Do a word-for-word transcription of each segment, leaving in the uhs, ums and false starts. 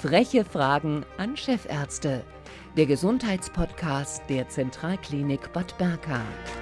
Freche Fragen an Chefärzte. Der Gesundheitspodcast der Zentralklinik Bad Berka.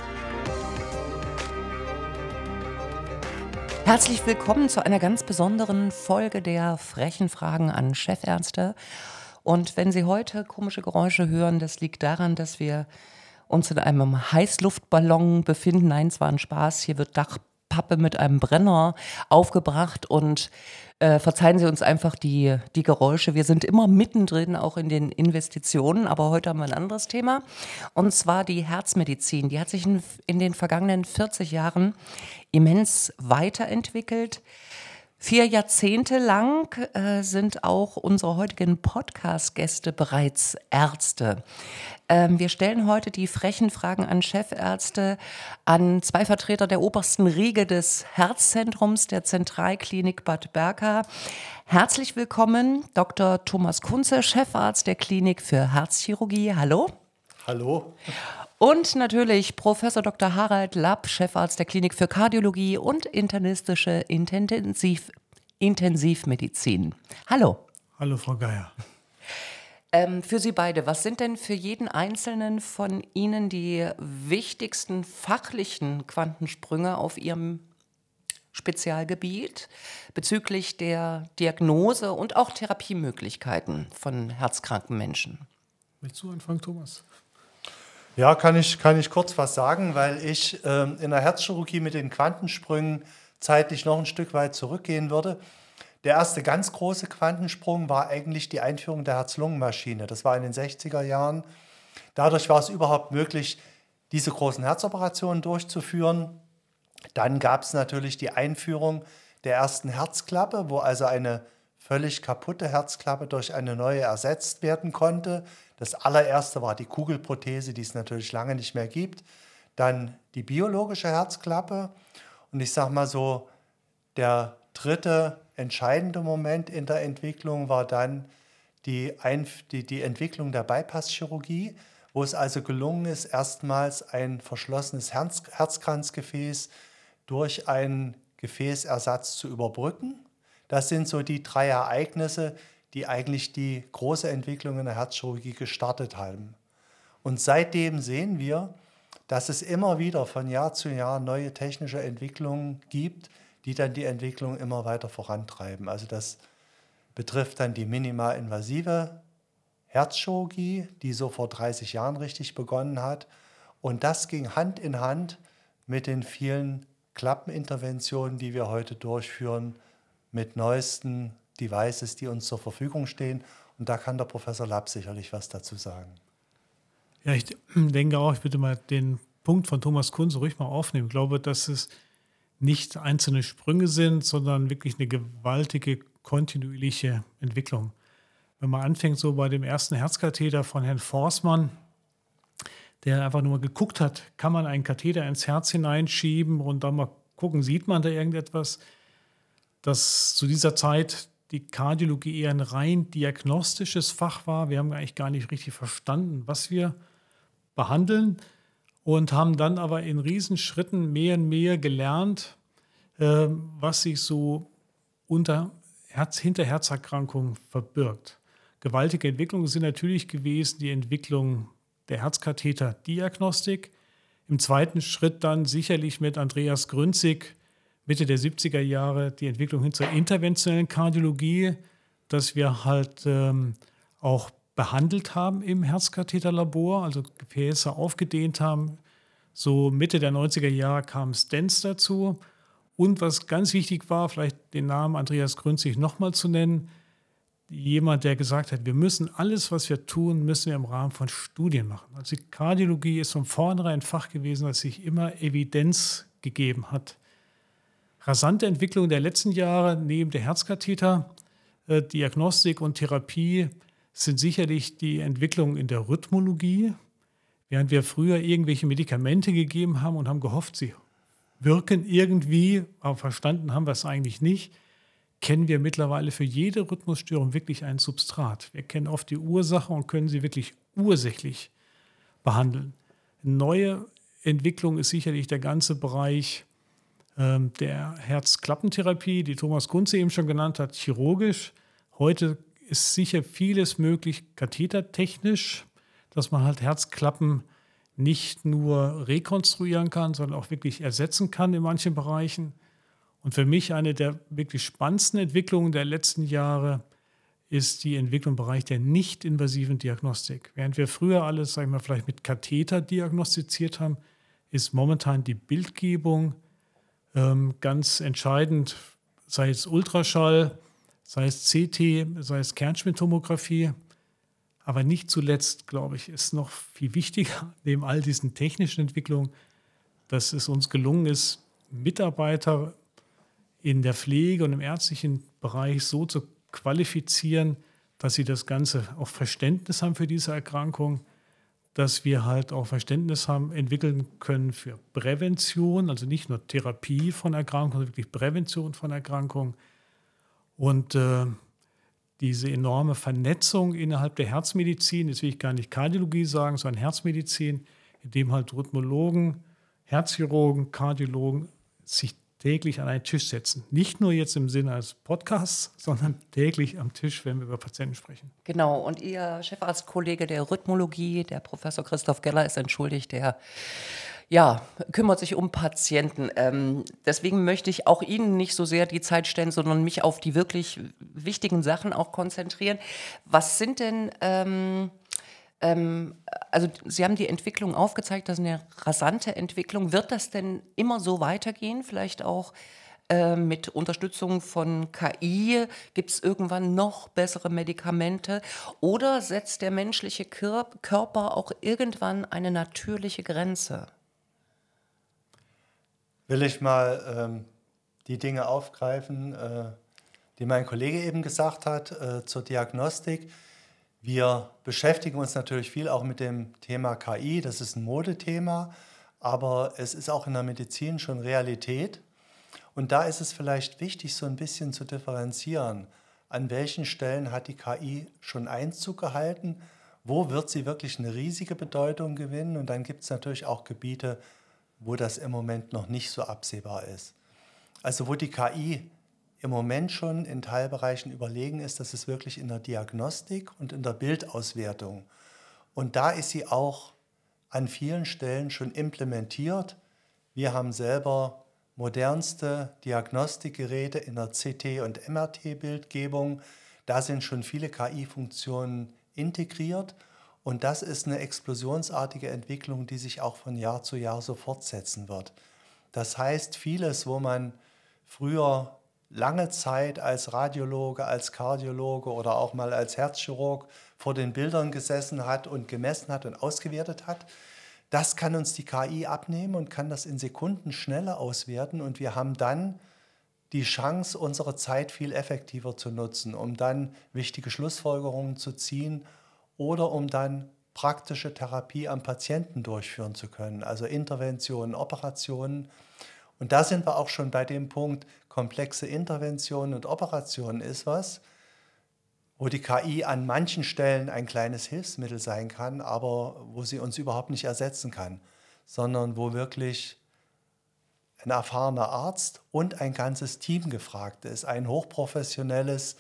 Herzlich willkommen zu einer ganz besonderen Folge der Frechen Fragen an Chefärzte. Und wenn Sie heute komische Geräusche hören, das liegt daran, dass wir uns in einem Heißluftballon befinden. Nein, es war ein Spaß. Hier wird Dachpappe mit einem Brenner aufgebracht und äh, verzeihen Sie uns einfach die, die Geräusche. Wir sind immer mittendrin, auch in den Investitionen, aber heute haben wir ein anderes Thema. Und zwar die Herzmedizin. Die hat sich in, in den vergangenen vierzig Jahren immens weiterentwickelt. Vier Jahrzehnte lang äh, sind auch unsere heutigen Podcast-Gäste bereits Ärzte. Ähm, wir stellen heute die frechen Fragen an Chefärzte, an zwei Vertreter der obersten Riege des Herzzentrums der Zentralklinik Bad Berka. Herzlich willkommen, Doktor Thomas Kunze, Chefarzt der Klinik für Herzchirurgie. Hallo. Hallo. Und natürlich Professor Doktor Harald Lapp, Chefarzt der Klinik für Kardiologie und internistische Intensiv- Intensivmedizin. Hallo. Hallo, Frau Geier. Ähm, für Sie beide, was sind denn für jeden Einzelnen von Ihnen die wichtigsten fachlichen Quantensprünge auf Ihrem Spezialgebiet bezüglich der Diagnose und auch Therapiemöglichkeiten von herzkranken Menschen? Willst du anfangen, Thomas? Ja, kann ich, kann ich kurz was sagen, weil ich ähm, in der Herzchirurgie mit den Quantensprüngen zeitlich noch ein Stück weit zurückgehen würde. Der erste ganz große Quantensprung war eigentlich die Einführung der Herz-Lungen-Maschine. Das war in den sechziger Jahren. Dadurch war es überhaupt möglich, diese großen Herzoperationen durchzuführen. Dann gab es natürlich die Einführung der ersten Herzklappe, wo also eine völlig kaputte Herzklappe durch eine neue ersetzt werden konnte. Das allererste war die Kugelprothese, die es natürlich lange nicht mehr gibt. Dann die biologische Herzklappe. Und ich sage mal so, der dritte entscheidende Moment in der Entwicklung war dann die, Einf- die, die Entwicklung der Bypasschirurgie, wo es also gelungen ist, erstmals ein verschlossenes Herz- Herzkranzgefäß durch einen Gefäßersatz zu überbrücken. Das sind so die drei Ereignisse, die eigentlich die große Entwicklung in der Herzchirurgie gestartet haben. Und seitdem sehen wir, dass es immer wieder von Jahr zu Jahr neue technische Entwicklungen gibt, die dann die Entwicklung immer weiter vorantreiben. Also das betrifft dann die minimalinvasive Herzchirurgie, die so vor dreißig Jahren richtig begonnen hat. Und das ging Hand in Hand mit den vielen Klappeninterventionen, die wir heute durchführen, mit neuesten Devices, die uns zur Verfügung stehen. Und da kann der Professor Lapp sicherlich was dazu sagen. Ja, ich denke auch, ich würde mal den Punkt von Thomas Kunze ruhig mal aufnehmen. Ich glaube, dass es nicht einzelne Sprünge sind, sondern wirklich eine gewaltige, kontinuierliche Entwicklung. Wenn man anfängt so bei dem ersten Herzkatheter von Herrn Forßmann, der einfach nur mal geguckt hat, kann man einen Katheter ins Herz hineinschieben und dann mal gucken, sieht man da irgendetwas, dass zu dieser Zeit die Kardiologie eher ein rein diagnostisches Fach war. Wir haben eigentlich gar nicht richtig verstanden, was wir behandeln und haben dann aber in Riesenschritten mehr und mehr gelernt, äh, was sich so unter Herz, hinter Herzerkrankungen verbirgt. Gewaltige Entwicklungen sind natürlich gewesen die Entwicklung der Herzkatheterdiagnostik. Im zweiten Schritt dann sicherlich mit Andreas Grünzig Mitte der siebziger Jahre die Entwicklung hin zur interventionellen Kardiologie, dass wir halt ähm, auch behandelt haben im Herzkatheterlabor, also Gefäße aufgedehnt haben. So Mitte der neunziger Jahre kamen Stents dazu. Und was ganz wichtig war, vielleicht den Namen Andreas Grünzig nochmal zu nennen, jemand, der gesagt hat, wir müssen alles, was wir tun, müssen wir im Rahmen von Studien machen. Also die Kardiologie ist von vornherein ein Fach gewesen, das sich immer Evidenz gegeben hat. Rasante Entwicklung der letzten Jahre neben der Herzkatheter, äh, Diagnostik und Therapie sind sicherlich die Entwicklung in der Rhythmologie. Während wir früher irgendwelche Medikamente gegeben haben und haben gehofft, sie wirken irgendwie, aber verstanden haben wir es eigentlich nicht, kennen wir mittlerweile für jede Rhythmusstörung wirklich ein Substrat. Wir kennen oft die Ursache und können sie wirklich ursächlich behandeln. Eine neue Entwicklung ist sicherlich der ganze Bereich der Herzklappentherapie, die Thomas Kunze eben schon genannt hat, chirurgisch. Heute ist sicher vieles möglich, kathetertechnisch, dass man halt Herzklappen nicht nur rekonstruieren kann, sondern auch wirklich ersetzen kann in manchen Bereichen. Und für mich eine der wirklich spannendsten Entwicklungen der letzten Jahre ist die Entwicklung im Bereich der nicht-invasiven Diagnostik. Während wir früher alles, sagen wir mal, vielleicht mit Katheter diagnostiziert haben, ist momentan die Bildgebung ähm, ganz entscheidend, sei es Ultraschall, sei es C T, sei es Kernspintomographie. Aber nicht zuletzt, glaube ich, ist noch viel wichtiger, neben all diesen technischen Entwicklungen, dass es uns gelungen ist, Mitarbeiter in der Pflege und im ärztlichen Bereich so zu qualifizieren, dass sie das Ganze auch Verständnis haben für diese Erkrankung, dass wir halt auch Verständnis haben, entwickeln können für Prävention, also nicht nur Therapie von Erkrankungen, sondern wirklich Prävention von Erkrankungen. Und äh, diese enorme Vernetzung innerhalb der Herzmedizin, jetzt will ich gar nicht Kardiologie sagen, sondern Herzmedizin, in dem halt Rhythmologen, Herzchirurgen, Kardiologen sich täglich an einen Tisch setzen. Nicht nur jetzt im Sinne eines Podcasts, sondern täglich am Tisch, wenn wir über Patienten sprechen. Genau, und Ihr Chefarztkollege der Rhythmologie, der Professor Christoph Geller, ist entschuldigt, der ja, kümmert sich um Patienten. Ähm, deswegen möchte ich auch Ihnen nicht so sehr die Zeit stellen, sondern mich auf die wirklich wichtigen Sachen auch konzentrieren. Was sind denn... Ähm, ähm, also Sie haben die Entwicklung aufgezeigt, das ist eine rasante Entwicklung. Wird das denn immer so weitergehen? Vielleicht auch äh, mit Unterstützung von K I? Gibt es irgendwann noch bessere Medikamente? Oder setzt der menschliche Kör- Körper auch irgendwann eine natürliche Grenze? Will ich mal ähm, die Dinge aufgreifen, äh, die mein Kollege eben gesagt hat äh, zur Diagnostik. Wir beschäftigen uns natürlich viel auch mit dem Thema K I. Das ist ein Modethema, aber es ist auch in der Medizin schon Realität. Und da ist es vielleicht wichtig, so ein bisschen zu differenzieren. An welchen Stellen hat die K I schon Einzug gehalten? Wo wird sie wirklich eine riesige Bedeutung gewinnen? Und dann gibt es natürlich auch Gebiete, wo das im Moment noch nicht so absehbar ist. Also wo die K I im Moment schon in Teilbereichen überlegen ist, das ist wirklich in der Diagnostik und in der Bildauswertung. Und da ist sie auch an vielen Stellen schon implementiert. Wir haben selber modernste Diagnostikgeräte in der C T- und M R T-Bildgebung. Da sind schon viele K I-Funktionen integriert. Und das ist eine explosionsartige Entwicklung, die sich auch von Jahr zu Jahr so fortsetzen wird. Das heißt, vieles, wo man früher lange Zeit als Radiologe, als Kardiologe oder auch mal als Herzchirurg vor den Bildern gesessen hat und gemessen hat und ausgewertet hat, das kann uns die K I abnehmen und kann das in Sekunden schneller auswerten. Und wir haben dann die Chance, unsere Zeit viel effektiver zu nutzen, um dann wichtige Schlussfolgerungen zu ziehen oder um dann praktische Therapie am Patienten durchführen zu können, also Interventionen, Operationen. Und da sind wir auch schon bei dem Punkt, komplexe Interventionen und Operationen ist was, wo die K I an manchen Stellen ein kleines Hilfsmittel sein kann, aber wo sie uns überhaupt nicht ersetzen kann, sondern wo wirklich ein erfahrener Arzt und ein ganzes Team gefragt ist, ein hochprofessionelles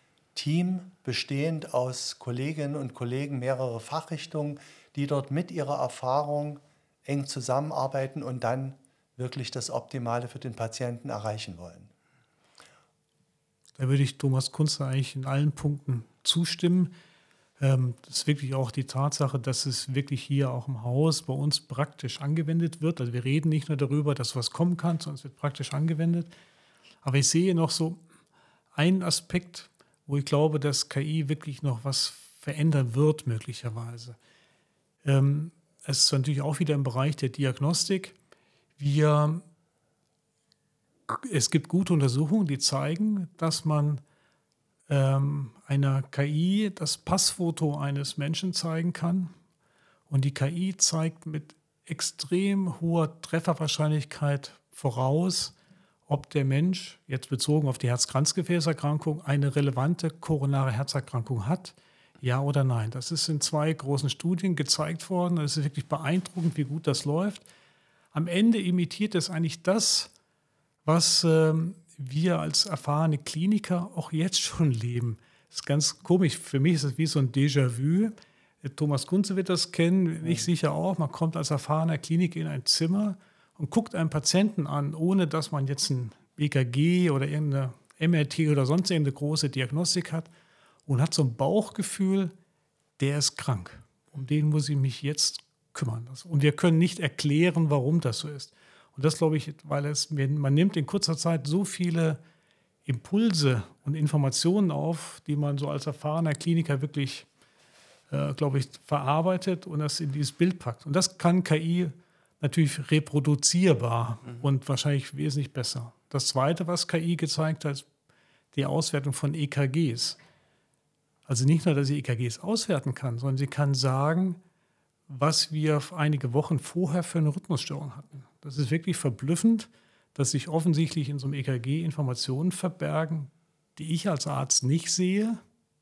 Team bestehend aus Kolleginnen und Kollegen mehrerer Fachrichtungen, die dort mit ihrer Erfahrung eng zusammenarbeiten und dann wirklich das Optimale für den Patienten erreichen wollen. Da würde ich Thomas Kunze eigentlich in allen Punkten zustimmen. Ähm, das ist wirklich auch die Tatsache, dass es wirklich hier auch im Haus bei uns praktisch angewendet wird. Also wir reden nicht nur darüber, dass was kommen kann, sondern es wird praktisch angewendet. Aber ich sehe noch so einen Aspekt, wo ich glaube, dass K I wirklich noch was verändern wird, möglicherweise. Ähm, es ist natürlich auch wieder im Bereich der Diagnostik. Wir, es gibt gute Untersuchungen, die zeigen, dass man ähm, einer K I das Passfoto eines Menschen zeigen kann. Und die K I zeigt mit extrem hoher Trefferwahrscheinlichkeit voraus, ob der Mensch, jetzt bezogen auf die Herz-Kranzgefäßerkrankung, eine relevante koronare Herzerkrankung hat, ja oder nein. Das ist in zwei großen Studien gezeigt worden. Es ist wirklich beeindruckend, wie gut das läuft. Am Ende imitiert es eigentlich das, was ähm, wir als erfahrene Kliniker auch jetzt schon leben. Das ist ganz komisch. Für mich ist es wie so ein Déjà-vu. Thomas Kunze wird das kennen, ich sicher auch. Man kommt als erfahrener Kliniker in ein Zimmer und guckt einen Patienten an, ohne dass man jetzt ein E K G oder irgendeine M R T oder sonst irgendeine große Diagnostik hat und hat so ein Bauchgefühl, der ist krank. Um den muss ich mich jetzt kümmern. Und wir können nicht erklären, warum das so ist. Und das glaube ich, weil es, man nimmt in kurzer Zeit so viele Impulse und Informationen auf, die man so als erfahrener Kliniker wirklich, äh, glaube ich, verarbeitet und das in dieses Bild packt. Und das kann K I natürlich reproduzierbar mhm. und wahrscheinlich wesentlich besser. Das Zweite, was K I gezeigt hat, ist die Auswertung von E K Gs. Also nicht nur, dass sie E K Gs auswerten kann, sondern sie kann sagen, was wir einige Wochen vorher für eine Rhythmusstörung hatten. Das ist wirklich verblüffend, dass sich offensichtlich in so einem E K G Informationen verbergen, die ich als Arzt nicht sehe,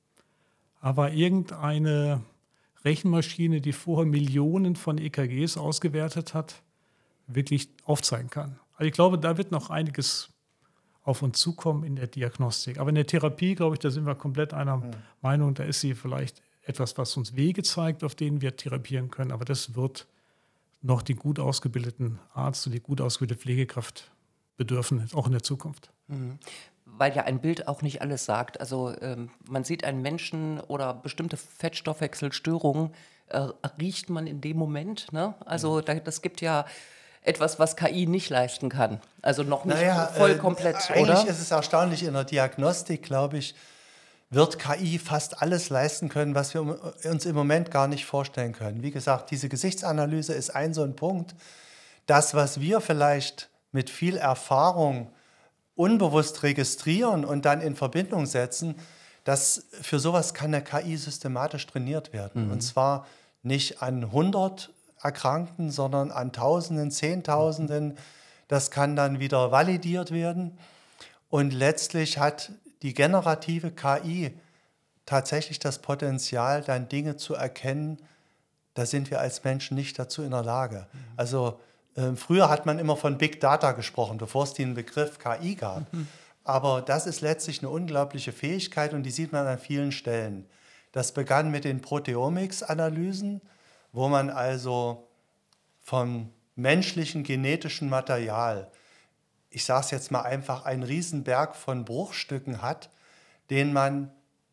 aber irgendeine Rechenmaschine, die vorher Millionen von E K Gs ausgewertet hat, wirklich aufzeigen kann. Also ich glaube, da wird noch einiges auf uns zukommen in der Diagnostik. Aber in der Therapie, glaube ich, da sind wir komplett einer mhm. Meinung, da ist sie vielleicht etwas, was uns Wege zeigt, auf denen wir therapieren können. Aber das wird noch die gut ausgebildeten Arzt und die gut ausgebildete Pflegekraft bedürfen, auch in der Zukunft. Mhm. Weil ja ein Bild auch nicht alles sagt. Also ähm, man sieht einen Menschen oder bestimmte Fettstoffwechselstörungen, äh, riecht man in dem Moment. Ne? Also da, das gibt ja etwas, was K I nicht leisten kann. Also noch nicht naja, voll äh, komplett, eigentlich oder? Eigentlich ist es erstaunlich, in der Diagnostik, glaube ich, wird K I fast alles leisten können, was wir uns im Moment gar nicht vorstellen können. Wie gesagt, diese Gesichtsanalyse ist ein so ein Punkt. Das, was wir vielleicht mit viel Erfahrung unbewusst registrieren und dann in Verbindung setzen, das, für sowas kann eine K I systematisch trainiert werden. Mhm. Und zwar nicht an hundert Erkrankten, sondern an Tausenden, Zehntausenden. Das kann dann wieder validiert werden. Und letztlich hat die generative K I tatsächlich das Potenzial, dann Dinge zu erkennen, da sind wir als Menschen nicht dazu in der Lage. Mhm. Also äh, früher hat man immer von Big Data gesprochen, bevor es den Begriff K I gab. Mhm. Aber das ist letztlich eine unglaubliche Fähigkeit und die sieht man an vielen Stellen. Das begann mit den Proteomics-Analysen, wo man also vom menschlichen genetischen Material, ich sage es jetzt mal einfach, einen Riesenberg von Bruchstücken hat, den man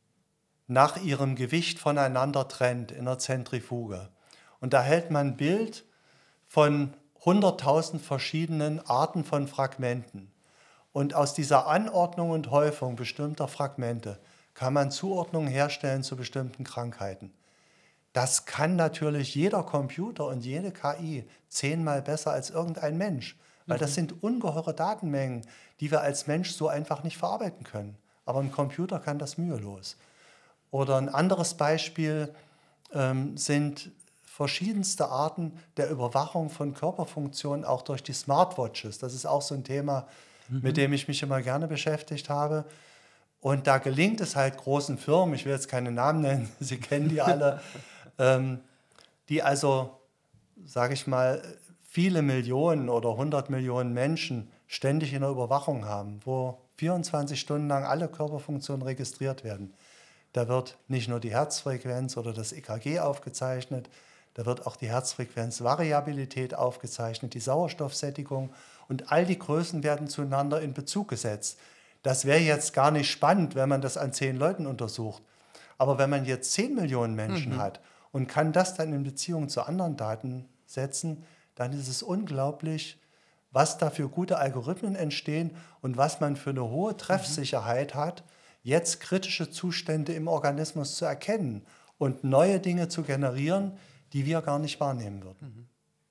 nach ihrem Gewicht voneinander trennt in der Zentrifuge. Und da hält man ein Bild von hunderttausend verschiedenen Arten von Fragmenten. Und aus dieser Anordnung und Häufung bestimmter Fragmente kann man Zuordnungen herstellen zu bestimmten Krankheiten. Das kann natürlich jeder Computer und jede K I zehnmal besser als irgendein Mensch, weil das sind ungeheure Datenmengen, die wir als Mensch so einfach nicht verarbeiten können. Aber ein Computer kann das mühelos. Oder ein anderes Beispiel ähm, sind verschiedenste Arten der Überwachung von Körperfunktionen, auch durch die Smartwatches. Das ist auch so ein Thema, mhm. mit dem ich mich immer gerne beschäftigt habe. Und da gelingt es halt großen Firmen, ich will jetzt keine Namen nennen, Sie kennen die alle, ähm, die also, sage ich mal, viele Millionen oder hundert Millionen Menschen ständig in der Überwachung haben, wo vierundzwanzig Stunden lang alle Körperfunktionen registriert werden. Da wird nicht nur die Herzfrequenz oder das E K G aufgezeichnet, da wird auch die Herzfrequenzvariabilität aufgezeichnet, die Sauerstoffsättigung und all die Größen werden zueinander in Bezug gesetzt. Das wäre jetzt gar nicht spannend, wenn man das an zehn Leuten untersucht. Aber wenn man jetzt zehn Millionen Menschen mhm. hat und kann das dann in Beziehung zu anderen Daten setzen, dann ist es unglaublich, was da für gute Algorithmen entstehen und was man für eine hohe Treffsicherheit mhm. hat, jetzt kritische Zustände im Organismus zu erkennen und neue Dinge zu generieren, die wir gar nicht wahrnehmen würden.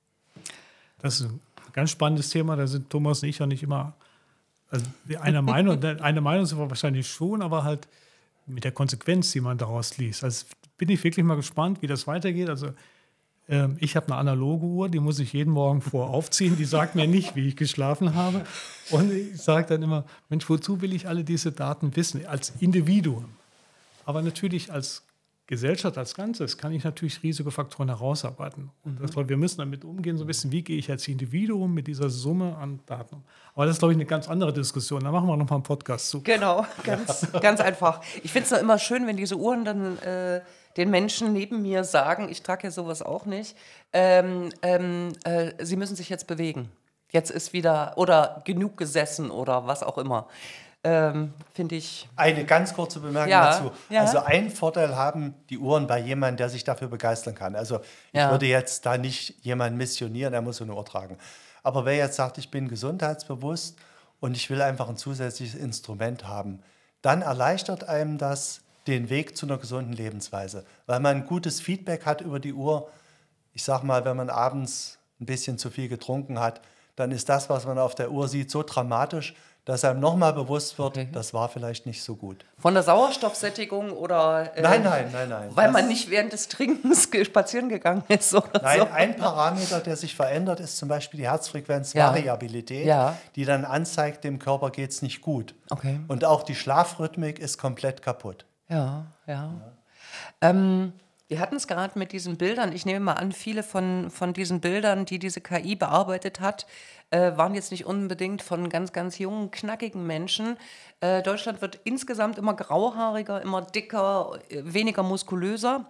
Das ist ein ganz spannendes Thema, da sind Thomas und ich ja nicht immer also einer Meinung. Eine Meinung sind wir wahrscheinlich schon, aber halt mit der Konsequenz, die man daraus liest. Also bin ich wirklich mal gespannt, wie das weitergeht. Also ähm, ich habe eine analoge Uhr, die muss ich jeden Morgen vor aufziehen. Die sagt mir nicht, wie ich geschlafen habe. Und ich sage dann immer, Mensch, wozu will ich alle diese Daten wissen? Als Individuum. Aber natürlich als Gesellschaft als Ganzes kann ich natürlich Risikofaktoren herausarbeiten. Und das, wir müssen damit umgehen, so ein bisschen, wie gehe ich als Individuum mit dieser Summe an Daten um. Aber das ist, glaube ich, eine ganz andere Diskussion. Da machen wir noch mal einen Podcast zu. Genau, ganz, ganz einfach. Ich finde es nur immer schön, wenn diese Uhren dann äh, den Menschen neben mir sagen, ich trage ja sowas auch nicht, ähm, ähm, äh, sie müssen sich jetzt bewegen. Jetzt ist wieder, oder genug gesessen oder was auch immer. Ähm, finde ich. Eine ganz kurze Bemerkung Ja, dazu. ja. Also einen Vorteil haben die Uhren bei jemandem, der sich dafür begeistern kann. Also ich Ja. würde jetzt da nicht jemanden missionieren, der muss so eine Uhr tragen. Aber wer jetzt sagt, ich bin gesundheitsbewusst und ich will einfach ein zusätzliches Instrument haben, dann erleichtert einem das den Weg zu einer gesunden Lebensweise. Weil man ein gutes Feedback hat über die Uhr. Ich sag mal, wenn man abends ein bisschen zu viel getrunken hat, dann ist das, was man auf der Uhr sieht, so dramatisch, dass einem nochmal bewusst wird, Okay. das war vielleicht nicht so gut. Von der Sauerstoffsättigung oder. Äh, Nein, nein, nein, nein. Weil Das- man nicht während des Trinkens ge- spazieren gegangen ist oder Nein, so. ein Parameter, der sich verändert, ist zum Beispiel die Herzfrequenzvariabilität, Ja. die dann anzeigt, dem Körper geht es nicht gut. Okay. Und auch die Schlafrhythmik ist komplett kaputt. Ja, ja. Ähm, wir hatten es gerade mit diesen Bildern. Ich nehme mal an, viele von, von diesen Bildern, die diese K I bearbeitet hat, äh, waren jetzt nicht unbedingt von ganz, ganz jungen, knackigen Menschen. Äh, Deutschland wird insgesamt immer grauhaariger, immer dicker, äh, weniger muskulöser.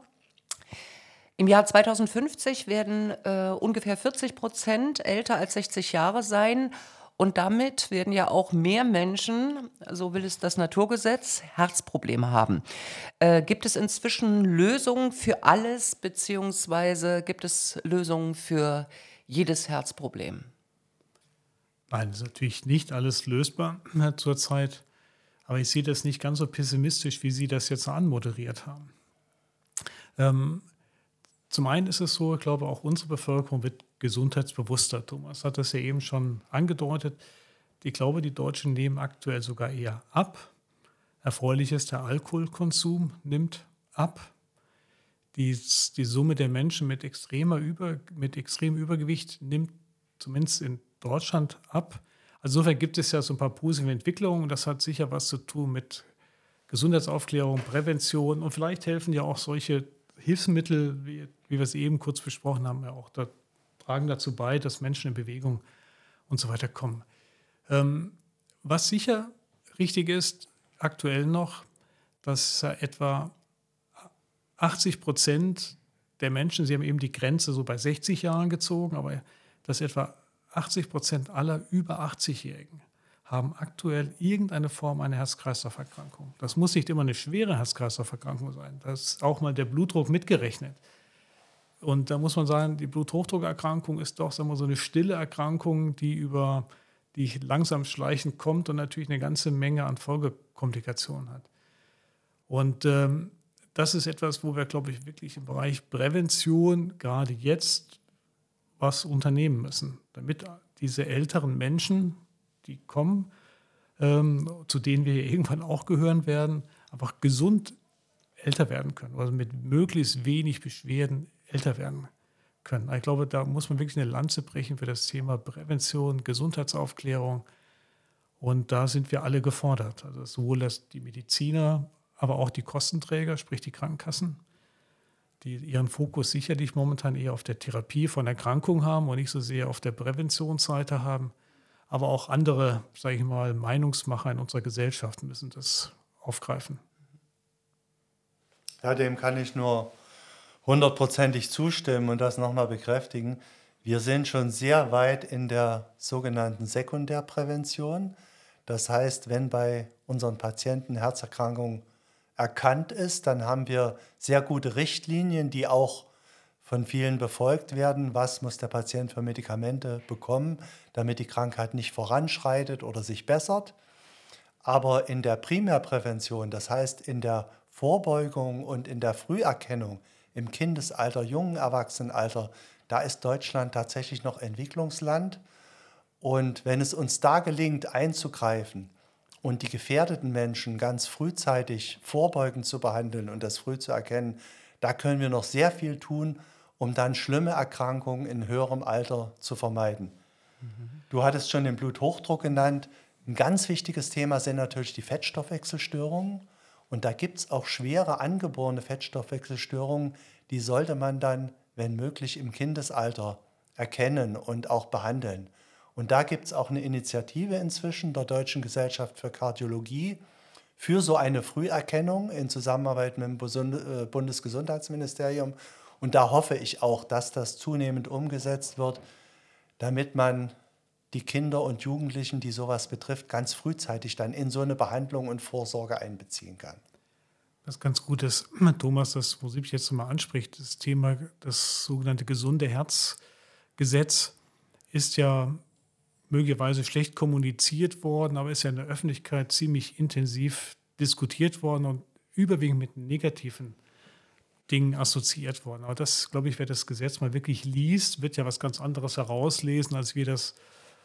Im Jahr zweitausendfünfzig werden äh, ungefähr vierzig Prozent älter als sechzig Jahre sein. Und damit werden ja auch mehr Menschen, so will es das Naturgesetz, Herzprobleme haben. Äh, gibt es inzwischen Lösungen für alles, beziehungsweise gibt es Lösungen für jedes Herzproblem? Nein, ist natürlich nicht alles lösbar äh, zurzeit. Aber ich sehe das nicht ganz so pessimistisch, wie Sie das jetzt anmoderiert haben. Ähm, zum einen ist es so, ich glaube, auch unsere Bevölkerung wird gesundheitsbewusster. Thomas hat das ja eben schon angedeutet. Ich glaube, die Deutschen nehmen aktuell sogar eher ab. Erfreulich ist, der Alkoholkonsum nimmt ab. Die, die Summe der Menschen mit, extremer Über, mit extremem Übergewicht nimmt zumindest in Deutschland ab. Also insofern gibt es ja so ein paar positive Entwicklungen. Das hat sicher was zu tun mit Gesundheitsaufklärung, Prävention und vielleicht helfen ja auch solche Hilfsmittel, wie, wie wir es eben kurz besprochen haben, ja auch da, tragen dazu bei, dass Menschen in Bewegung und so weiter kommen. Ähm, was sicher richtig ist, aktuell noch, dass äh, etwa achtzig Prozent der Menschen, Sie haben eben die Grenze so bei sechzig Jahren gezogen, aber dass etwa achtzig Prozent aller über achtzig-Jährigen haben aktuell irgendeine Form einer Herz-Kreislauf-Erkrankung. Das muss nicht immer eine schwere Herz-Kreislauf-Erkrankung sein. Da ist auch mal der Blutdruck mitgerechnet. Und da muss man sagen, die Bluthochdruckerkrankung ist doch, sagen wir, so eine stille Erkrankung, die über die langsam schleichend kommt und natürlich eine ganze Menge an Folgekomplikationen hat. Und ähm, das ist etwas, wo wir, glaube ich, wirklich im Bereich Prävention gerade jetzt was unternehmen müssen, damit diese älteren Menschen, die kommen, ähm, zu denen wir irgendwann auch gehören werden, einfach gesund älter werden können, also mit möglichst wenig Beschwerden älter werden können. Ich glaube, da muss man wirklich eine Lanze brechen für das Thema Prävention, Gesundheitsaufklärung. Und da sind wir alle gefordert. Also sowohl das die Mediziner, aber auch die Kostenträger, sprich die Krankenkassen, die ihren Fokus sicherlich momentan eher auf der Therapie von Erkrankungen haben und nicht so sehr auf der Präventionsseite haben. Aber auch andere, sage ich mal, Meinungsmacher in unserer Gesellschaft müssen das aufgreifen. Ja, dem kann ich nur hundertprozentig zustimmen und das nochmal bekräftigen. Wir sind schon sehr weit in der sogenannten Sekundärprävention. Das heißt, wenn bei unseren Patienten Herzerkrankung erkannt ist, dann haben wir sehr gute Richtlinien, die auch von vielen befolgt werden. Was muss der Patient für Medikamente bekommen, damit die Krankheit nicht voranschreitet oder sich bessert. Aber in der Primärprävention, das heißt in der Vorbeugung und in der Früherkennung im Kindesalter, jungen Erwachsenenalter, da ist Deutschland tatsächlich noch Entwicklungsland. Und wenn es uns da gelingt, einzugreifen und die gefährdeten Menschen ganz frühzeitig vorbeugend zu behandeln und das früh zu erkennen, da können wir noch sehr viel tun, um dann schlimme Erkrankungen in höherem Alter zu vermeiden. Mhm. Du hattest schon den Bluthochdruck genannt. Ein ganz wichtiges Thema sind natürlich die Fettstoffwechselstörungen. Und da gibt es auch schwere angeborene Fettstoffwechselstörungen, die sollte man dann, wenn möglich, im Kindesalter erkennen und auch behandeln. Und da gibt es auch eine Initiative inzwischen der Deutschen Gesellschaft für Kardiologie für so eine Früherkennung in Zusammenarbeit mit dem Bundesgesundheitsministerium. Und da hoffe ich auch, dass das zunehmend umgesetzt wird, damit man die Kinder und Jugendlichen, die sowas betrifft, ganz frühzeitig dann in so eine Behandlung und Vorsorge einbeziehen kann. Das ist ganz gut, dass Thomas das, wo Sie mich jetzt mal anspricht, das Thema, das sogenannte gesunde Herzgesetz ist ja möglicherweise schlecht kommuniziert worden, aber ist ja in der Öffentlichkeit ziemlich intensiv diskutiert worden und überwiegend mit negativen Dingen assoziiert worden. Aber das, glaube ich, wer das Gesetz mal wirklich liest, wird ja was ganz anderes herauslesen, als wir das,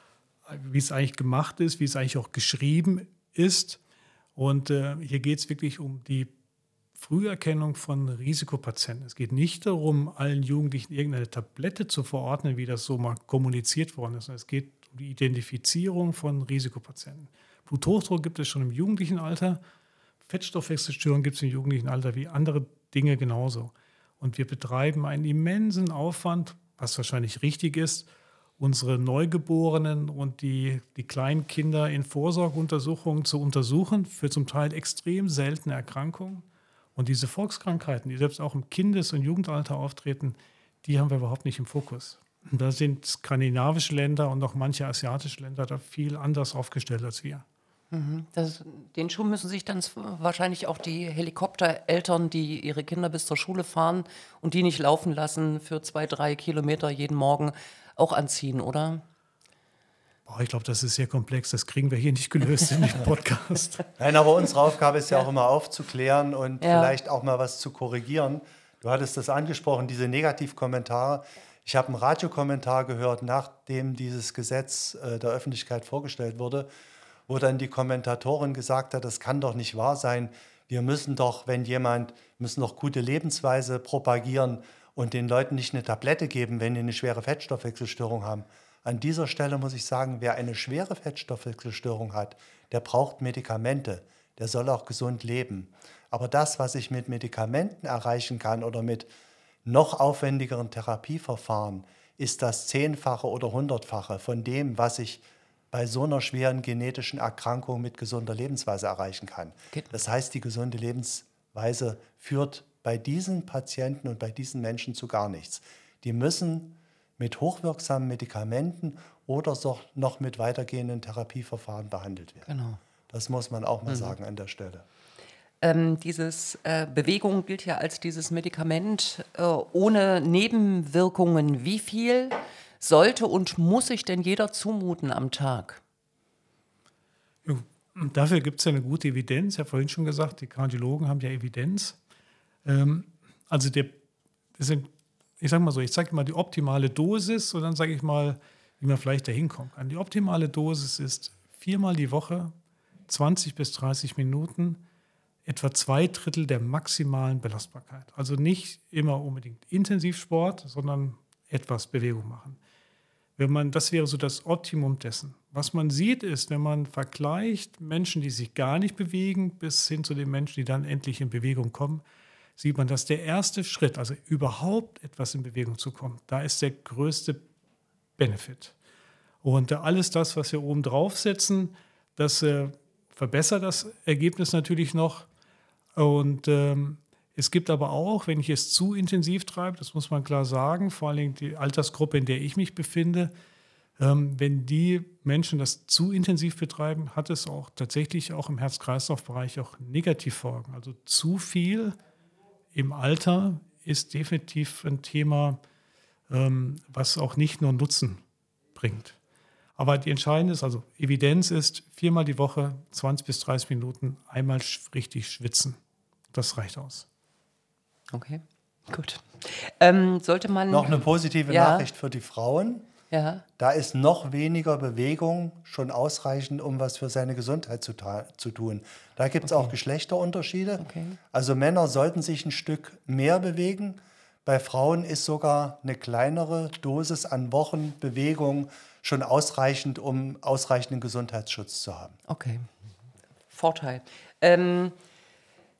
wie es eigentlich gemacht ist, wie es eigentlich auch geschrieben ist. Und äh, hier geht es wirklich um die Früherkennung von Risikopatienten. Es geht nicht darum, allen Jugendlichen irgendeine Tablette zu verordnen, wie das so mal kommuniziert worden ist. Es geht um die Identifizierung von Risikopatienten. Bluthochdruck gibt es schon im jugendlichen Alter. Fettstoffwechselstörungen gibt es im jugendlichen Alter wie andere Dinge genauso. Und wir betreiben einen immensen Aufwand, was wahrscheinlich richtig ist, unsere Neugeborenen und die, die kleinen Kinder in Vorsorgeuntersuchungen zu untersuchen für zum Teil extrem seltene Erkrankungen. Und diese Volkskrankheiten, die selbst auch im Kindes- und Jugendalter auftreten, die haben wir überhaupt nicht im Fokus. Und da sind skandinavische Länder und auch manche asiatische Länder da viel anders aufgestellt als wir. Das, den Schuh müssen sich dann wahrscheinlich auch die Helikoptereltern, die ihre Kinder bis zur Schule fahren und die nicht laufen lassen für zwei, drei Kilometer jeden Morgen, auch anziehen, oder? Boah, ich glaube, das ist sehr komplex. Das kriegen wir hier nicht gelöst in dem Podcast. Nein, aber unsere Aufgabe ist ja, ja auch immer aufzuklären und ja. vielleicht auch mal was zu korrigieren. Du hattest das angesprochen, diese Negativkommentare. Ich habe einen Radiokommentar gehört, nachdem dieses Gesetz äh, der Öffentlichkeit vorgestellt wurde, wo dann die Kommentatorin gesagt hat, das kann doch nicht wahr sein. Wir müssen doch, wenn jemand, müssen doch gute Lebensweise propagieren und den Leuten nicht eine Tablette geben, wenn die eine schwere Fettstoffwechselstörung haben. An dieser Stelle muss ich sagen, wer eine schwere Fettstoffwechselstörung hat, der braucht Medikamente, der soll auch gesund leben. Aber das, was ich mit Medikamenten erreichen kann oder mit noch aufwendigeren Therapieverfahren, ist das Zehnfache oder Hundertfache von dem, was ich bei so einer schweren genetischen Erkrankung mit gesunder Lebensweise erreichen kann. Das heißt, die gesunde Lebensweise führt bei diesen Patienten und bei diesen Menschen zu gar nichts. Die müssen mit hochwirksamen Medikamenten oder so noch mit weitergehenden Therapieverfahren behandelt werden. Genau. Das muss man auch mal mhm. sagen an der Stelle. Ähm, dieses äh, Bewegung gilt ja als dieses Medikament äh, ohne Nebenwirkungen. Wie viel sollte und muss sich denn jeder zumuten am Tag? Ja, dafür gibt es ja eine gute Evidenz. Ich habe vorhin schon gesagt, die Kardiologen haben ja Evidenz. Ähm, also der, das sind, ich sage mal so, ich zeige mal die optimale Dosis und dann sage ich mal, wie man vielleicht da hinkommen kann. Die optimale Dosis ist viermal die Woche, zwanzig bis dreißig Minuten, etwa zwei Drittel der maximalen Belastbarkeit. Also nicht immer unbedingt Intensivsport, sondern etwas Bewegung machen. Wenn man, das wäre so das Optimum dessen. Was man sieht, ist, wenn man vergleicht Menschen, die sich gar nicht bewegen, bis hin zu den Menschen, die dann endlich in Bewegung kommen, sieht man, dass der erste Schritt, also überhaupt etwas in Bewegung zu kommen, da ist der größte Benefit. Und alles das, was wir oben draufsetzen, das äh, verbessert das Ergebnis natürlich noch. Und ähm, es gibt aber auch, wenn ich es zu intensiv treibe, das muss man klar sagen, vor allem die Altersgruppe, in der ich mich befinde, ähm, wenn die Menschen das zu intensiv betreiben, hat es auch tatsächlich auch im Herz-Kreislauf-Bereich auch Negativfolgen. Also zu viel im Alter ist definitiv ein Thema, ähm, was auch nicht nur Nutzen bringt. Aber die entscheidende ist, also Evidenz ist, viermal die Woche, zwanzig bis dreißig Minuten, einmal sch- richtig schwitzen. Das reicht aus. Okay, gut. Ähm, sollte man... Noch eine positive ja. Nachricht für die Frauen. Ja. Da ist noch weniger Bewegung schon ausreichend, um was für seine Gesundheit zu, ta- zu tun. Da gibt es Okay. auch Geschlechterunterschiede. Okay. Also Männer sollten sich ein Stück mehr bewegen. Bei Frauen ist sogar eine kleinere Dosis an Wochen Bewegung schon ausreichend, um ausreichenden Gesundheitsschutz zu haben. Okay, Vorteil. Ähm,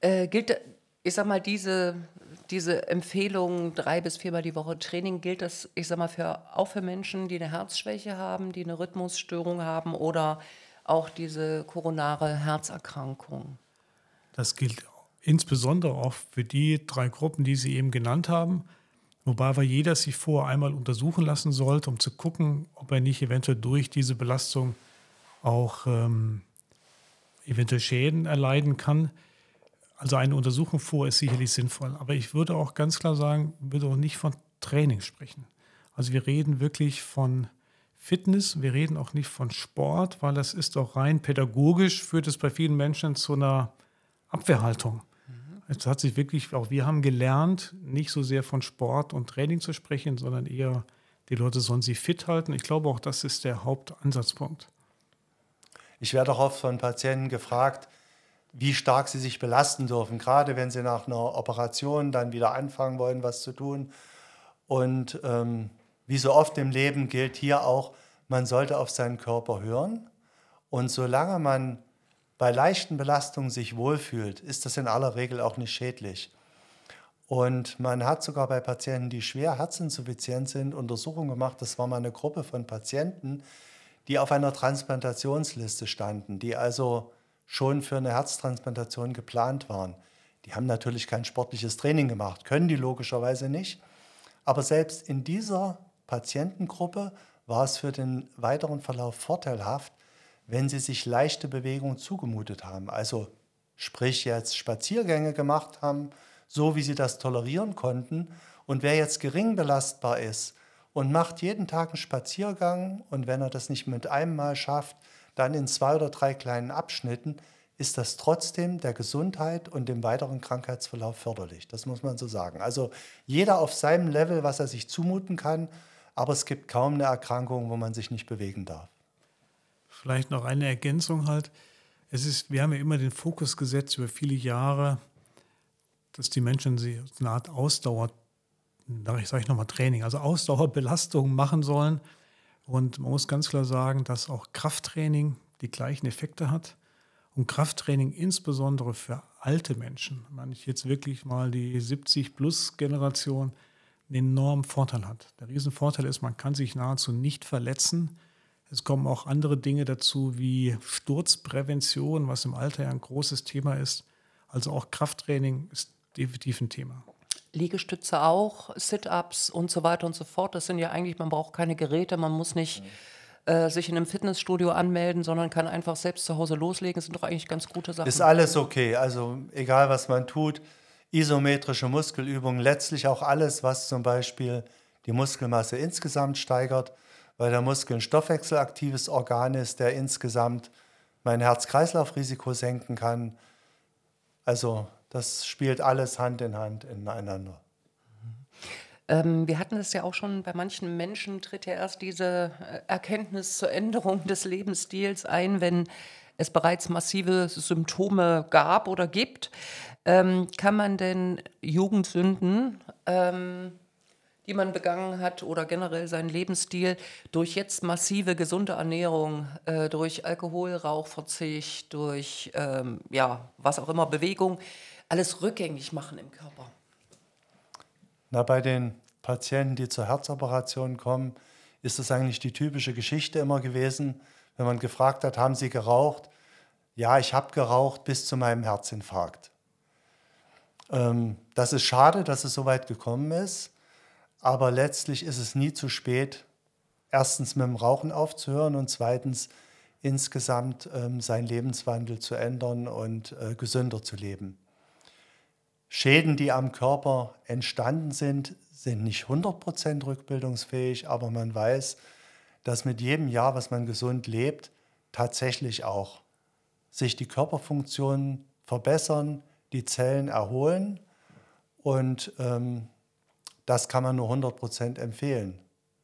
Äh, gilt, ich sag mal, diese, diese Empfehlung, drei bis viermal die Woche Training, gilt das, ich sag mal, für, auch für Menschen, die eine Herzschwäche haben, die eine Rhythmusstörung haben oder auch diese koronare Herzerkrankung? Das gilt insbesondere auch für die drei Gruppen, die Sie eben genannt haben. Wobei aber jeder sich vorher einmal untersuchen lassen sollte, um zu gucken, ob er nicht eventuell durch diese Belastung auch ähm, eventuell Schäden erleiden kann. Also eine Untersuchung vor ist sicherlich sinnvoll. Aber ich würde auch ganz klar sagen, würde auch nicht von Training sprechen. Also wir reden wirklich von Fitness, wir reden auch nicht von Sport, weil das ist auch rein pädagogisch, führt es bei vielen Menschen zu einer Abwehrhaltung. Es hat sich wirklich, auch wir haben gelernt, nicht so sehr von Sport und Training zu sprechen, sondern eher, die Leute sollen sich fit halten. Ich glaube auch, das ist der Hauptansatzpunkt. Ich werde auch oft von Patienten gefragt, wie stark sie sich belasten dürfen, gerade wenn sie nach einer Operation dann wieder anfangen wollen, was zu tun. Und ähm, wie so oft im Leben gilt hier auch, man sollte auf seinen Körper hören. Und solange man bei leichten Belastungen sich wohlfühlt, ist das in aller Regel auch nicht schädlich. Und man hat sogar bei Patienten, die schwer herzinsuffiziент sind, Untersuchungen gemacht. Das war mal eine Gruppe von Patienten, die auf einer Transplantationsliste standen, die also schon für eine Herztransplantation geplant waren. Die haben natürlich kein sportliches Training gemacht, können die logischerweise nicht. Aber selbst in dieser Patientengruppe war es für den weiteren Verlauf vorteilhaft, wenn sie sich leichte Bewegungen zugemutet haben. Also sprich jetzt Spaziergänge gemacht haben, so wie sie das tolerieren konnten. Und wer jetzt gering belastbar ist und macht jeden Tag einen Spaziergang und wenn er das nicht mit einem Mal schafft, dann in zwei oder drei kleinen Abschnitten, ist das trotzdem der Gesundheit und dem weiteren Krankheitsverlauf förderlich. Das muss man so sagen. Also jeder auf seinem Level, was er sich zumuten kann, aber es gibt kaum eine Erkrankung, wo man sich nicht bewegen darf. Vielleicht noch eine Ergänzung halt. Es ist, wir haben ja immer den Fokus gesetzt über viele Jahre, dass die Menschen sie eine Art Ausdauer, ich sage nochmal Training, also Ausdauerbelastung machen sollen. Und man muss ganz klar sagen, dass auch Krafttraining die gleichen Effekte hat. Und Krafttraining insbesondere für alte Menschen, wenn ich jetzt wirklich mal die siebzig-Plus-Generation, einen enormen Vorteil hat. Der Riesenvorteil ist, man kann sich nahezu nicht verletzen. Es kommen auch andere Dinge dazu wie Sturzprävention, was im Alter ja ein großes Thema ist. Also auch Krafttraining ist definitiv ein Thema. Liegestütze auch, Sit-Ups und so weiter und so fort. Das sind ja eigentlich, man braucht keine Geräte, man muss nicht äh, sich in einem Fitnessstudio anmelden, sondern kann einfach selbst zu Hause loslegen. Das sind doch eigentlich ganz gute Sachen. Ist alles okay, also egal was man tut, isometrische Muskelübungen, letztlich auch alles, was zum Beispiel die Muskelmasse insgesamt steigert, weil der Muskel ein stoffwechselaktives Organ ist, der insgesamt mein Herz-Kreislauf-Risiko senken kann. Also das spielt alles Hand in Hand ineinander. Ähm, wir hatten es ja auch schon, bei manchen Menschen tritt ja erst diese Erkenntnis zur Änderung des Lebensstils ein, wenn es bereits massive Symptome gab oder gibt. Ähm, kann man denn Jugendsünden, ähm, die man begangen hat oder generell seinen Lebensstil durch jetzt massive gesunde Ernährung, äh, durch Alkoholrauchverzicht, durch ähm, ja, was auch immer, Bewegung, alles rückgängig machen im Körper? Na, bei den Patienten, die zur Herzoperation kommen, ist das eigentlich die typische Geschichte immer gewesen, wenn man gefragt hat, haben Sie geraucht? Ja, ich habe geraucht bis zu meinem Herzinfarkt. Ähm, das ist schade, dass es so weit gekommen ist, aber letztlich ist es nie zu spät, erstens mit dem Rauchen aufzuhören und zweitens insgesamt ähm, seinen Lebenswandel zu ändern und äh, gesünder zu leben. Schäden, die am Körper entstanden sind, sind nicht hundert Prozent rückbildungsfähig, aber man weiß, dass mit jedem Jahr, was man gesund lebt, tatsächlich auch sich die Körperfunktionen verbessern, die Zellen erholen und ähm, das kann man nur hundert Prozent empfehlen.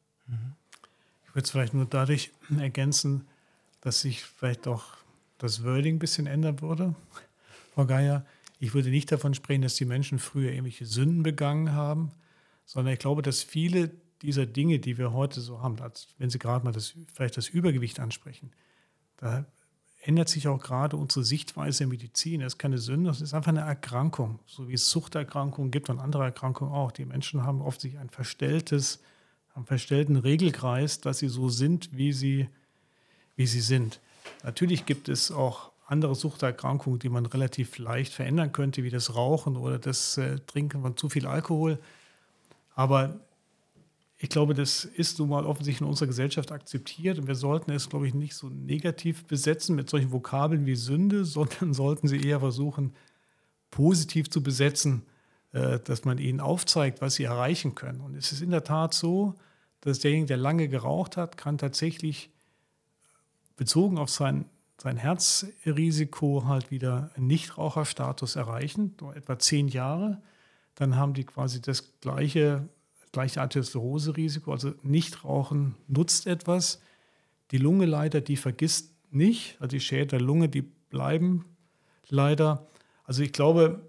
Ich würde es vielleicht nur dadurch ergänzen, dass sich vielleicht auch das Wording ein bisschen ändern würde, Frau Geier. Ich würde nicht davon sprechen, dass die Menschen früher irgendwelche Sünden begangen haben, sondern ich glaube, dass viele dieser Dinge, die wir heute so haben, als wenn Sie gerade mal das, vielleicht das Übergewicht ansprechen, da ändert sich auch gerade unsere Sichtweise in Medizin. Es ist keine Sünde, es ist einfach eine Erkrankung. So wie es Suchterkrankungen gibt und andere Erkrankungen auch. Die Menschen haben oft sich ein verstelltes, einen verstellten Regelkreis, dass sie so sind, wie sie, wie sie sind. Natürlich gibt es auch andere Suchterkrankungen, die man relativ leicht verändern könnte, wie das Rauchen oder das äh, Trinken von zu viel Alkohol. Aber ich glaube, das ist nun mal offensichtlich in unserer Gesellschaft akzeptiert und wir sollten es, glaube ich, nicht so negativ besetzen mit solchen Vokabeln wie Sünde, sondern sollten sie eher versuchen, positiv zu besetzen, äh, dass man ihnen aufzeigt, was sie erreichen können. Und es ist in der Tat so, dass derjenige, der lange geraucht hat, kann tatsächlich bezogen auf sein sein Herzrisiko halt wieder einen Nichtraucherstatus erreichen, so etwa zehn Jahre. Dann haben die quasi das gleiche, gleiche Atherosklerose-Risiko, also Nichtrauchen nutzt etwas. Die Lunge leider, die vergisst nicht, also die Schäden der Lunge, die bleiben leider. Also ich glaube,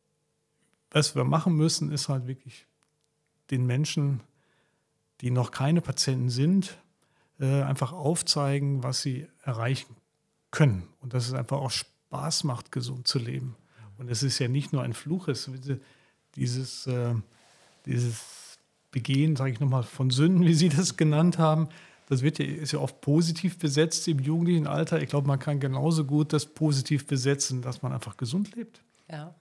was wir machen müssen, ist halt wirklich den Menschen, die noch keine Patienten sind, einfach aufzeigen, was sie erreichen können. können und dass es einfach auch Spaß macht, gesund zu leben. Und es ist ja nicht nur ein Fluch, es ist dieses, äh, dieses Begehen, sage ich nochmal, von Sünden, wie Sie das genannt haben, das wird ja, ist ja oft positiv besetzt im jugendlichen Alter. Ich glaube, man kann genauso gut das positiv besetzen, dass man einfach gesund lebt. Ja.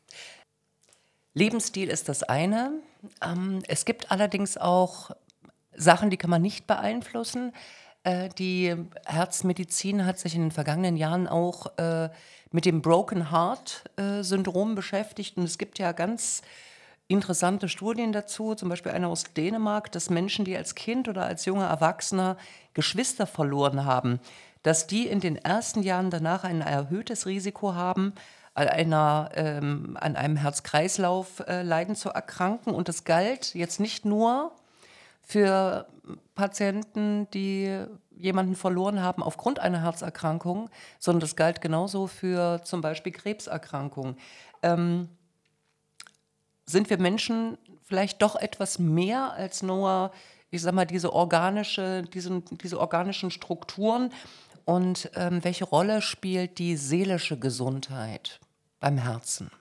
Lebensstil ist das eine. Ähm, es gibt allerdings auch Sachen, die kann man nicht beeinflussen. Die Herzmedizin hat sich in den vergangenen Jahren auch äh, mit dem Broken Heart-Syndrom äh, beschäftigt. Und es gibt ja ganz interessante Studien dazu, zum Beispiel eine aus Dänemark, dass Menschen, die als Kind oder als junger Erwachsener Geschwister verloren haben, dass die in den ersten Jahren danach ein erhöhtes Risiko haben, an, einer, ähm, an einem Herz-Kreislauf-Leiden zu erkranken. Und das galt jetzt nicht nur für Patienten, die jemanden verloren haben aufgrund einer Herzerkrankung, sondern das galt genauso für zum Beispiel Krebserkrankungen. Ähm, sind wir Menschen vielleicht doch etwas mehr als nur, ich sag mal, diese, organische, diese, diese organischen Strukturen? Und ähm, welche Rolle spielt die seelische Gesundheit beim Herzen?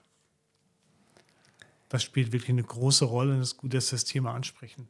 Das spielt wirklich eine große Rolle und es ist gut, dass Sie das Thema ansprechen.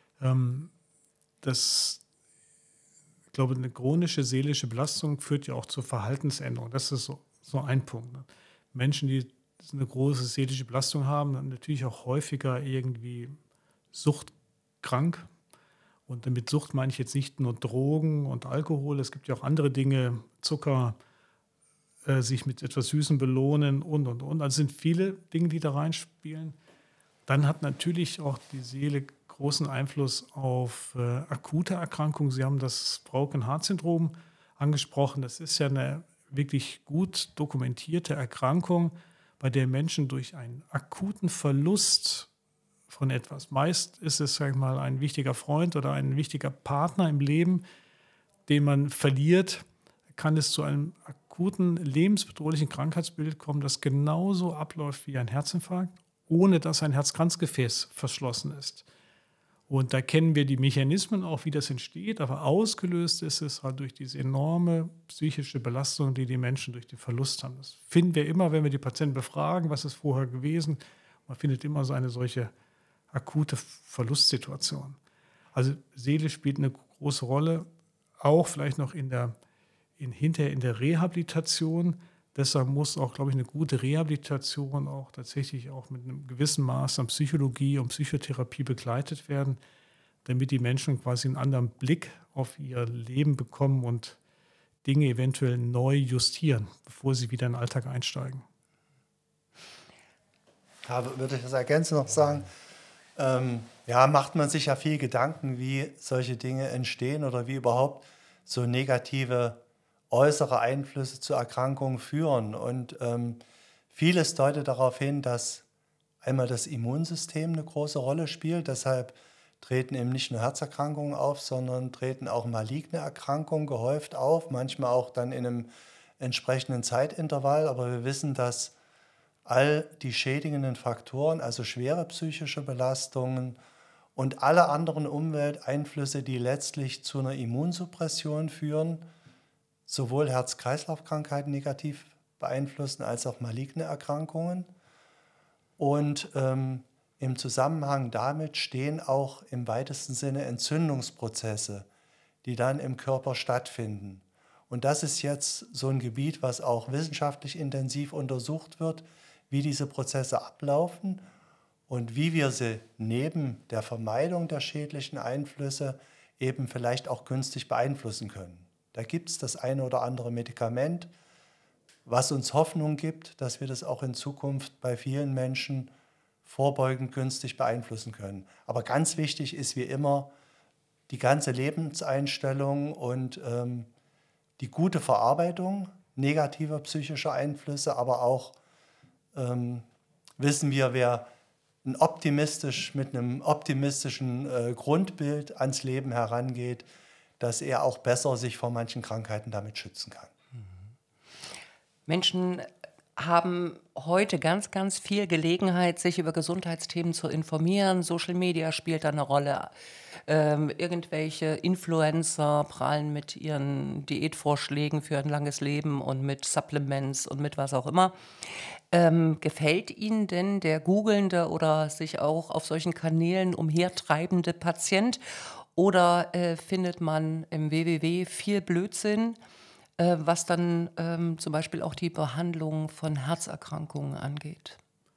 Das, ich glaube, eine chronische seelische Belastung führt ja auch zur Verhaltensänderung. Das ist so, so ein Punkt. Ne? Menschen, die eine große seelische Belastung haben, haben natürlich auch häufiger irgendwie suchtkrank. Und damit Sucht meine ich jetzt nicht nur Drogen und Alkohol. Es gibt ja auch andere Dinge, Zucker, äh, sich mit etwas Süßem belohnen und, und, und. Also sind viele Dinge, die da reinspielen. Dann hat natürlich auch die Seele großen Einfluss auf äh, akute Erkrankungen. Sie haben das Broken Heart Syndrom angesprochen. Das ist ja eine wirklich gut dokumentierte Erkrankung, bei der Menschen durch einen akuten Verlust von etwas, meist ist es, sag ich mal, ein wichtiger Freund oder ein wichtiger Partner im Leben, den man verliert, kann es zu einem akuten, lebensbedrohlichen Krankheitsbild kommen, das genauso abläuft wie ein Herzinfarkt, ohne dass ein Herzkranzgefäß verschlossen ist. Und da kennen wir die Mechanismen auch, wie das entsteht, aber ausgelöst ist es halt durch diese enorme psychische Belastung, die die Menschen durch den Verlust haben. Das finden wir immer, wenn wir die Patienten befragen, was ist vorher gewesen. Man findet immer so eine solche akute Verlustsituation. Also Seele spielt eine große Rolle, auch vielleicht noch in der, in, hinterher in der Rehabilitation. Deshalb muss auch, glaube ich, eine gute Rehabilitation auch tatsächlich auch mit einem gewissen Maß an Psychologie und Psychotherapie begleitet werden, damit die Menschen quasi einen anderen Blick auf ihr Leben bekommen und Dinge eventuell neu justieren, bevor sie wieder in den Alltag einsteigen. Ja, würde ich das ergänzen noch sagen, ähm, ja, macht man sich ja viel Gedanken, wie solche Dinge entstehen oder wie überhaupt so negative äußere Einflüsse zu Erkrankungen führen. Und ähm, vieles deutet darauf hin, dass einmal das Immunsystem eine große Rolle spielt. Deshalb treten eben nicht nur Herzerkrankungen auf, sondern treten auch maligne Erkrankungen gehäuft auf, manchmal auch dann in einem entsprechenden Zeitintervall. Aber wir wissen, dass all die schädigenden Faktoren, also schwere psychische Belastungen und alle anderen Umwelteinflüsse, die letztlich zu einer Immunsuppression führen, sowohl Herz-Kreislauf-Krankheiten negativ beeinflussen als auch maligne Erkrankungen. Und ähm, im Zusammenhang damit stehen auch im weitesten Sinne Entzündungsprozesse, die dann im Körper stattfinden. Und das ist jetzt so ein Gebiet, was auch wissenschaftlich intensiv untersucht wird, wie diese Prozesse ablaufen und wie wir sie neben der Vermeidung der schädlichen Einflüsse eben vielleicht auch günstig beeinflussen können. Da gibt es das eine oder andere Medikament, was uns Hoffnung gibt, dass wir das auch in Zukunft bei vielen Menschen vorbeugend günstig beeinflussen können. Aber ganz wichtig ist wie immer die ganze Lebenseinstellung und ähm, die gute Verarbeitung negativer psychischer Einflüsse, aber auch ähm, wissen wir, wer ein optimistisch, mit einem optimistischen äh, Grundbild ans Leben herangeht, dass er auch besser sich vor manchen Krankheiten damit schützen kann. Menschen haben heute ganz, ganz viel Gelegenheit, sich über Gesundheitsthemen zu informieren. Social Media spielt da eine Rolle. Ähm, irgendwelche Influencer prallen mit ihren Diätvorschlägen für ein langes Leben und mit Supplements und mit was auch immer. Ähm, gefällt Ihnen denn der googelnde oder sich auch auf solchen Kanälen umhertreibende Patient? Oder äh, findet man im W W W viel Blödsinn, äh, was dann ähm, zum Beispiel auch die Behandlung von Herzerkrankungen angeht?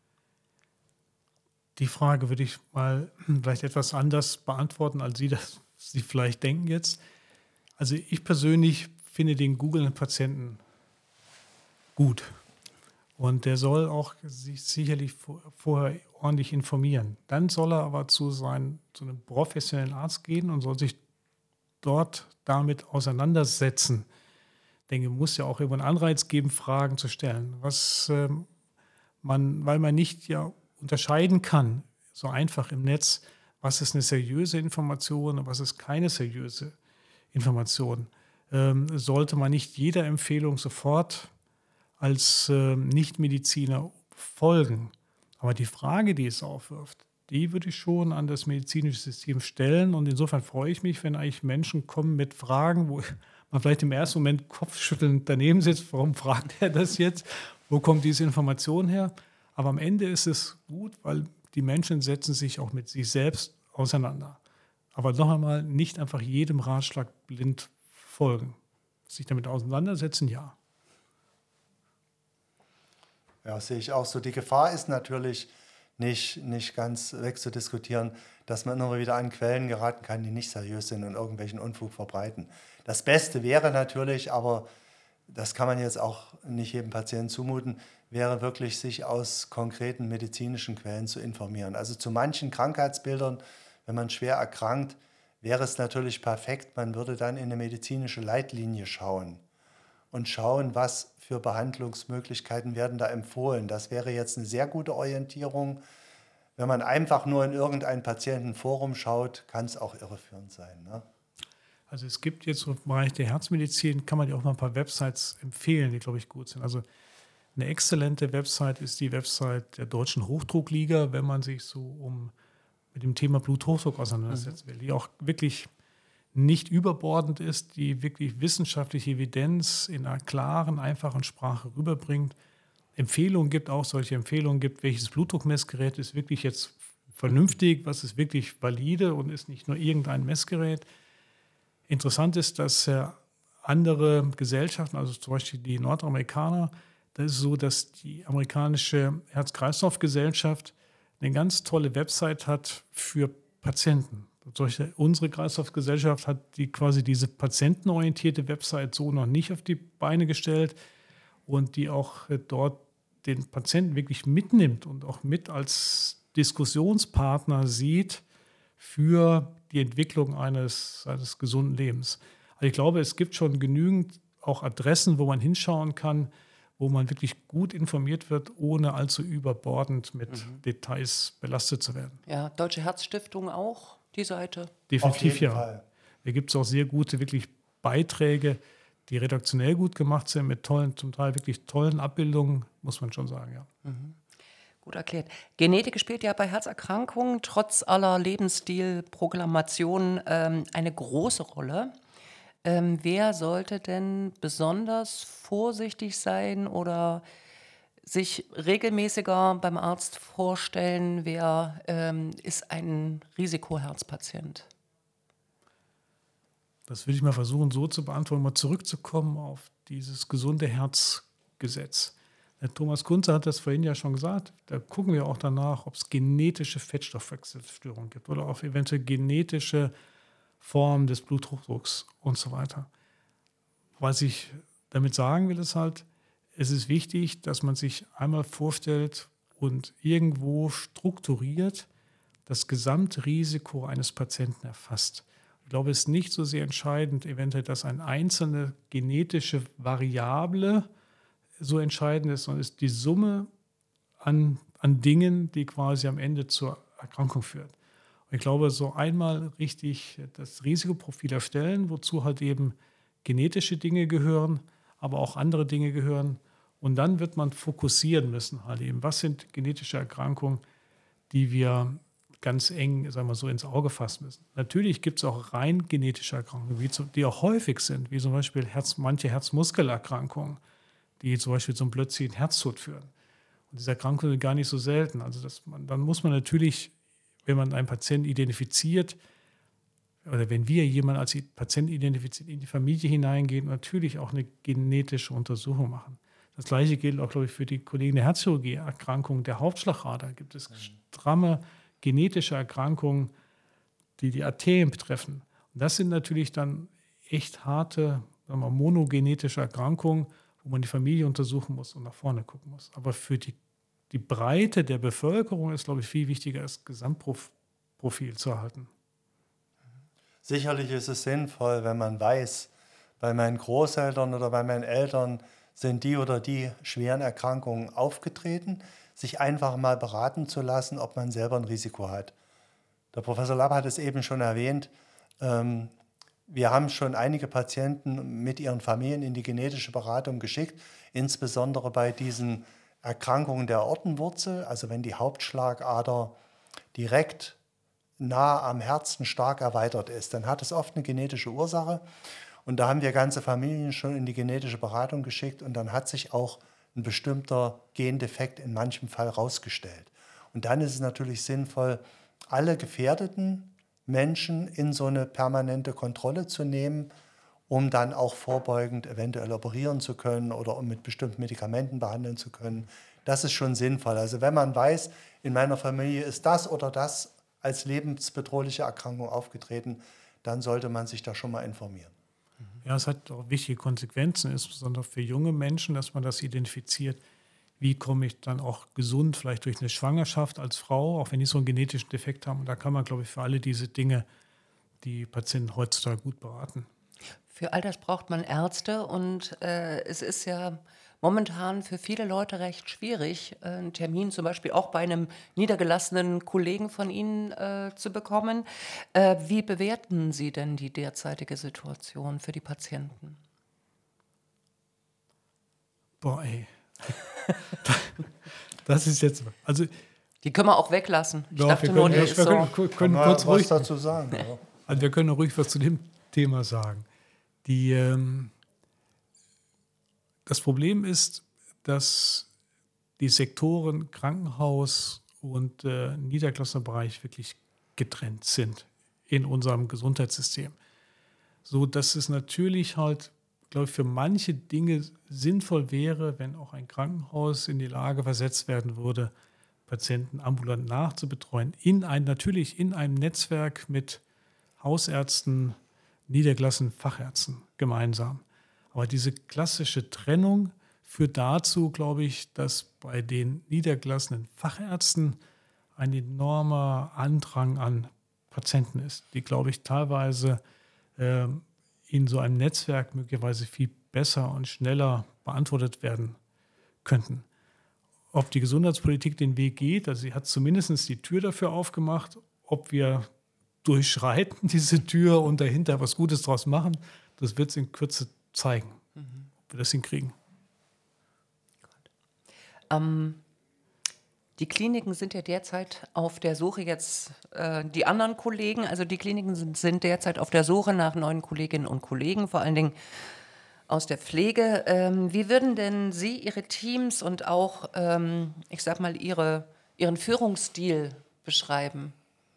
Die Frage würde ich mal vielleicht etwas anders beantworten, als Sie das Sie vielleicht denken jetzt. Also ich persönlich finde den googelnden Patienten gut. Und der soll auch sich sicherlich vor, vorher ordentlich informieren. Dann soll er aber zu, sein, zu einem professionellen Arzt gehen und soll sich dort damit auseinandersetzen. Ich denke, es muss ja auch immer einen Anreiz geben, Fragen zu stellen. Was ähm, man, weil man nicht ja unterscheiden kann, so einfach im Netz, was ist eine seriöse Information und was ist keine seriöse Information, ähm, sollte man nicht jeder Empfehlung sofort als äh, Nichtmediziner folgen. Aber die Frage, die es aufwirft, die würde ich schon an das medizinische System stellen. Und insofern freue ich mich, wenn eigentlich Menschen kommen mit Fragen, wo man vielleicht im ersten Moment kopfschüttelnd daneben sitzt. Warum fragt er das jetzt? Wo kommt diese Information her? Aber am Ende ist es gut, weil die Menschen setzen sich auch mit sich selbst auseinander. Aber noch einmal, nicht einfach jedem Ratschlag blind folgen. Sich damit auseinandersetzen, ja. Ja, sehe ich auch so. Die Gefahr ist natürlich nicht, nicht ganz wegzudiskutieren, dass man immer wieder an Quellen geraten kann, die nicht seriös sind und irgendwelchen Unfug verbreiten. Das Beste wäre natürlich, aber das kann man jetzt auch nicht jedem Patienten zumuten, wäre wirklich, sich aus konkreten medizinischen Quellen zu informieren. Also zu manchen Krankheitsbildern, wenn man schwer erkrankt, wäre es natürlich perfekt, man würde dann in eine medizinische Leitlinie schauen und schauen, was für Behandlungsmöglichkeiten werden da empfohlen. Das wäre jetzt eine sehr gute Orientierung. Wenn man einfach nur in irgendein Patientenforum schaut, kann es auch irreführend sein, ne? Also es gibt jetzt im Bereich der Herzmedizin, kann man ja auch mal ein paar Websites empfehlen, die, glaube ich, gut sind. Also eine exzellente Website ist die Website der Deutschen Hochdruckliga, wenn man sich so um mit dem Thema Bluthochdruck auseinandersetzen will, die auch wirklich nicht überbordend ist, die wirklich wissenschaftliche Evidenz in einer klaren, einfachen Sprache rüberbringt. Empfehlungen gibt, auch solche Empfehlungen gibt, welches Blutdruckmessgerät ist wirklich jetzt vernünftig, was ist wirklich valide und ist nicht nur irgendein Messgerät. Interessant ist, dass äh, andere Gesellschaften, also zum Beispiel die Nordamerikaner, das ist so, dass die amerikanische Herz-Kreislauf-Gesellschaft eine ganz tolle Website hat für Patienten. Solche, unsere Kreislaufgesellschaft hat die quasi diese patientenorientierte Website so noch nicht auf die Beine gestellt und die auch äh, dort den Patienten wirklich mitnimmt und auch mit als Diskussionspartner sieht für die Entwicklung eines, eines gesunden Lebens. Also ich glaube, es gibt schon genügend auch Adressen, wo man hinschauen kann, wo man wirklich gut informiert wird, ohne allzu überbordend mit mhm. Details belastet zu werden. Ja, Deutsche Herzstiftung auch, die Seite? Definitiv ja. Fall. Da gibt es auch sehr gute wirklich Beiträge, die redaktionell gut gemacht sind, mit tollen, zum Teil wirklich tollen Abbildungen, muss man schon sagen, ja. Mhm. Gut erklärt. Genetik spielt ja bei Herzerkrankungen trotz aller Lebensstilprogrammationen ähm, eine große Rolle. Ähm, wer sollte denn besonders vorsichtig sein oder sich regelmäßiger beim Arzt vorstellen, wer ähm, ist ein Risikoherzpatient? Das will ich mal versuchen so zu beantworten, mal zurückzukommen auf dieses gesunde Herzgesetz. Der Thomas Kunze hat das vorhin ja schon gesagt, da gucken wir auch danach, ob es genetische Fettstoffwechselstörungen gibt oder auch eventuell genetische Formen des Bluthochdrucks und so weiter. Was ich damit sagen will, ist halt, es ist wichtig, dass man sich einmal vorstellt und irgendwo strukturiert das Gesamtrisiko eines Patienten erfasst. Ich glaube, es ist nicht so sehr entscheidend, eventuell, dass eine einzelne genetische Variable so entscheidend ist, sondern es ist die Summe an, an Dingen, die quasi am Ende zur Erkrankung führt. Und ich glaube, so einmal richtig das Risikoprofil erstellen, wozu halt eben genetische Dinge gehören, aber auch andere Dinge gehören. Und dann wird man fokussieren müssen, halt eben, was sind genetische Erkrankungen, die wir ganz eng, sagen wir so, ins Auge fassen müssen. Natürlich gibt es auch rein genetische Erkrankungen, wie zu, die auch häufig sind, wie zum Beispiel Herz, manche Herzmuskelerkrankungen, die zum Beispiel zum plötzlichen Herztod führen. Und diese Erkrankungen sind gar nicht so selten. Also das, man, dann muss man natürlich, wenn man einen Patienten identifiziert, oder wenn wir jemanden als Patienten identifizieren, in die Familie hineingehen, natürlich auch eine genetische Untersuchung machen. Das Gleiche gilt auch, glaube ich, für die Kollegen der Herzchirurgie, Erkrankungen der Hauptschlagader. Gibt es stramme genetische Erkrankungen, die die Arterien betreffen. Und das sind natürlich dann echt harte, sagen wir, monogenetische Erkrankungen, wo man die Familie untersuchen muss und nach vorne gucken muss. Aber für die, die Breite der Bevölkerung ist, glaube ich, viel wichtiger, das Gesamtprofil zu erhalten. Sicherlich ist es sinnvoll, wenn man weiß, bei meinen Großeltern oder bei meinen Eltern sind die oder die schweren Erkrankungen aufgetreten, sich einfach mal beraten zu lassen, ob man selber ein Risiko hat. Der Professor Lapp hat es eben schon erwähnt, ähm, wir haben schon einige Patienten mit ihren Familien in die genetische Beratung geschickt, insbesondere bei diesen Erkrankungen der Aortenwurzel, also wenn die Hauptschlagader direkt nah am Herzen stark erweitert ist, dann hat es oft eine genetische Ursache. Und da haben wir ganze Familien schon in die genetische Beratung geschickt und dann hat sich auch ein bestimmter Gendefekt in manchem Fall rausgestellt. Und dann ist es natürlich sinnvoll, alle gefährdeten Menschen in so eine permanente Kontrolle zu nehmen, um dann auch vorbeugend eventuell operieren zu können oder um mit bestimmten Medikamenten behandeln zu können. Das ist schon sinnvoll. Also wenn man weiß, in meiner Familie ist das oder das als lebensbedrohliche Erkrankung aufgetreten, dann sollte man sich da schon mal informieren. Ja, es hat auch wichtige Konsequenzen, insbesondere für junge Menschen, dass man das identifiziert. Wie komme ich dann auch gesund, vielleicht durch eine Schwangerschaft als Frau, auch wenn die so einen genetischen Defekt haben. Und da kann man, glaube ich, für alle diese Dinge die Patienten heutzutage gut beraten. Für all das braucht man Ärzte und äh, es ist ja momentan für viele Leute recht schwierig, äh, einen Termin zum Beispiel auch bei einem niedergelassenen Kollegen von Ihnen äh, zu bekommen. Äh, wie bewerten Sie denn die derzeitige Situation für die Patienten? Boah, ey. Das ist jetzt, also Die können wir auch weglassen. Ich ja, dachte wir nur, können, der wir ist können, so. können Kann kurz man ruhig, was dazu sagen? Ja. also wir können ruhig was zu dem Thema sagen. Die, ähm, das Problem ist, dass die Sektoren Krankenhaus und äh, niedergelassener Bereich wirklich getrennt sind in unserem Gesundheitssystem. So dass es natürlich halt, glaube ich, für manche Dinge sinnvoll wäre, wenn auch ein Krankenhaus in die Lage versetzt werden würde, Patienten ambulant nachzubetreuen, in ein, natürlich in einem Netzwerk mit Hausärzten, niedergelassenen Fachärzten gemeinsam. Aber diese klassische Trennung führt dazu, glaube ich, dass bei den niedergelassenen Fachärzten ein enormer Andrang an Patienten ist, die, glaube ich, teilweise äh, in so einem Netzwerk möglicherweise viel besser und schneller beantwortet werden könnten. Ob die Gesundheitspolitik den Weg geht, also sie hat zumindest die Tür dafür aufgemacht, ob wir durchschreiten diese Tür und dahinter was Gutes draus machen, das wird es in Kürze zeigen, mhm. ob wir das hinkriegen. Ähm, Die Kliniken sind ja derzeit auf der Suche jetzt, äh, die anderen Kollegen, also die Kliniken sind, sind derzeit auf der Suche nach neuen Kolleginnen und Kollegen, vor allen Dingen aus der Pflege. Ähm, wie würden denn Sie Ihre Teams und auch, ähm, ich sag mal, Ihre, Ihren Führungsstil beschreiben?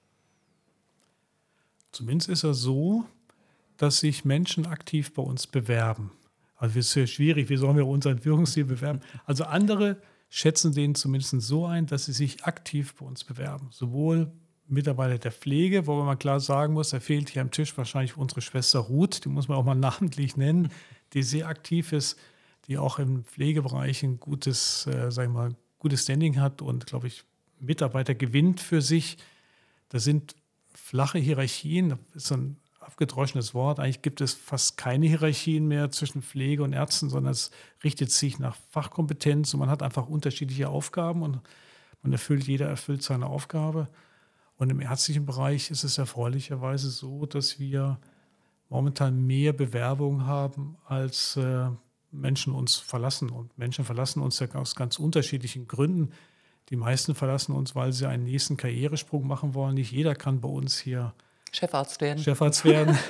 Zumindest ist es so, dass sich Menschen aktiv bei uns bewerben. Also es ist ja schwierig, wie sollen wir unseren Führungsstil bewerben? Also andere schätzen den zumindest so ein, dass sie sich aktiv bei uns bewerben. Sowohl Mitarbeiter der Pflege, wo man mal klar sagen muss, da fehlt hier am Tisch wahrscheinlich unsere Schwester Ruth, die muss man auch mal namentlich nennen, die sehr aktiv ist, die auch im Pflegebereich ein gutes, äh, sag ich mal, gutes Standing hat und, glaube ich, Mitarbeiter gewinnt für sich. Das sind flache Hierarchien, das ist so ein abgedroschenes Wort. Eigentlich gibt es fast keine Hierarchien mehr zwischen Pflege und Ärzten, sondern es richtet sich nach Fachkompetenz und man hat einfach unterschiedliche Aufgaben und man erfüllt, jeder erfüllt seine Aufgabe. Und im ärztlichen Bereich ist es erfreulicherweise so, dass wir momentan mehr Bewerbungen haben, als äh, Menschen uns verlassen. Und Menschen verlassen uns ja aus ganz unterschiedlichen Gründen. Die meisten verlassen uns, weil sie einen nächsten Karrieresprung machen wollen. Nicht jeder kann bei uns hier Chefarzt werden. Chefarzt werden.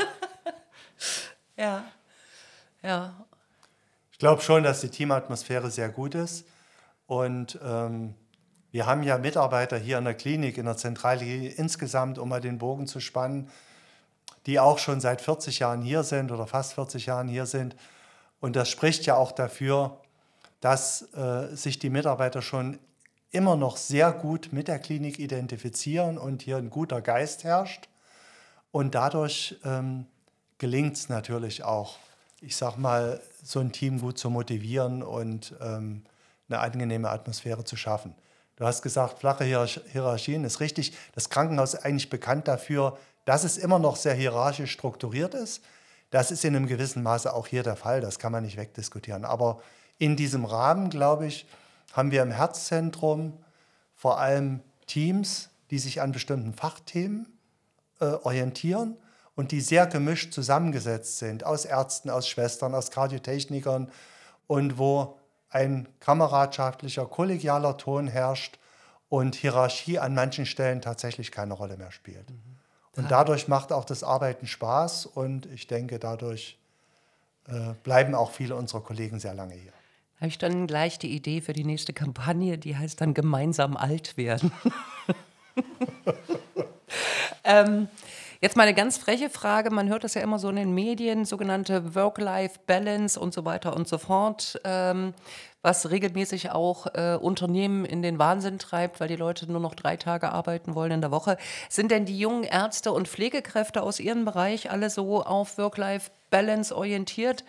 Ja, ja. Ich glaube schon, dass die Teamatmosphäre sehr gut ist. Und ähm, wir haben ja Mitarbeiter hier in der Klinik, in der Zentrale insgesamt, um mal den Bogen zu spannen, die auch schon seit vierzig Jahren hier sind oder fast vierzig Jahren hier sind. Und das spricht ja auch dafür, dass äh, sich die Mitarbeiter schon immer noch sehr gut mit der Klinik identifizieren und hier ein guter Geist herrscht. Und dadurch ähm, gelingt es natürlich auch, ich sag mal, so ein Team gut zu motivieren und ähm, eine angenehme Atmosphäre zu schaffen. Du hast gesagt, flache Hierarchien, ist richtig. Das Krankenhaus ist eigentlich bekannt dafür, dass es immer noch sehr hierarchisch strukturiert ist. Das ist in einem gewissen Maße auch hier der Fall, das kann man nicht wegdiskutieren. Aber in diesem Rahmen, glaube ich, haben wir im Herzzentrum vor allem Teams, die sich an bestimmten Fachthemen äh, orientieren und die sehr gemischt zusammengesetzt sind, aus Ärzten, aus Schwestern, aus Kardiotechnikern und wo ein kameradschaftlicher, kollegialer Ton herrscht und Hierarchie an manchen Stellen tatsächlich keine Rolle mehr spielt. Mhm. Und dadurch macht auch das Arbeiten Spaß und ich denke, dadurch äh, bleiben auch viele unserer Kollegen sehr lange hier. Habe ich dann gleich die Idee für die nächste Kampagne, die heißt dann gemeinsam alt werden. ähm, jetzt mal eine ganz freche Frage, man hört das ja immer so in den Medien, sogenannte Work-Life-Balance und so weiter und so fort, ähm, was regelmäßig auch äh, Unternehmen in den Wahnsinn treibt, weil die Leute nur noch drei Tage arbeiten wollen in der Woche. Sind denn die jungen Ärzte und Pflegekräfte aus ihrem Bereich alle so auf Work-Life-Balance orientiert?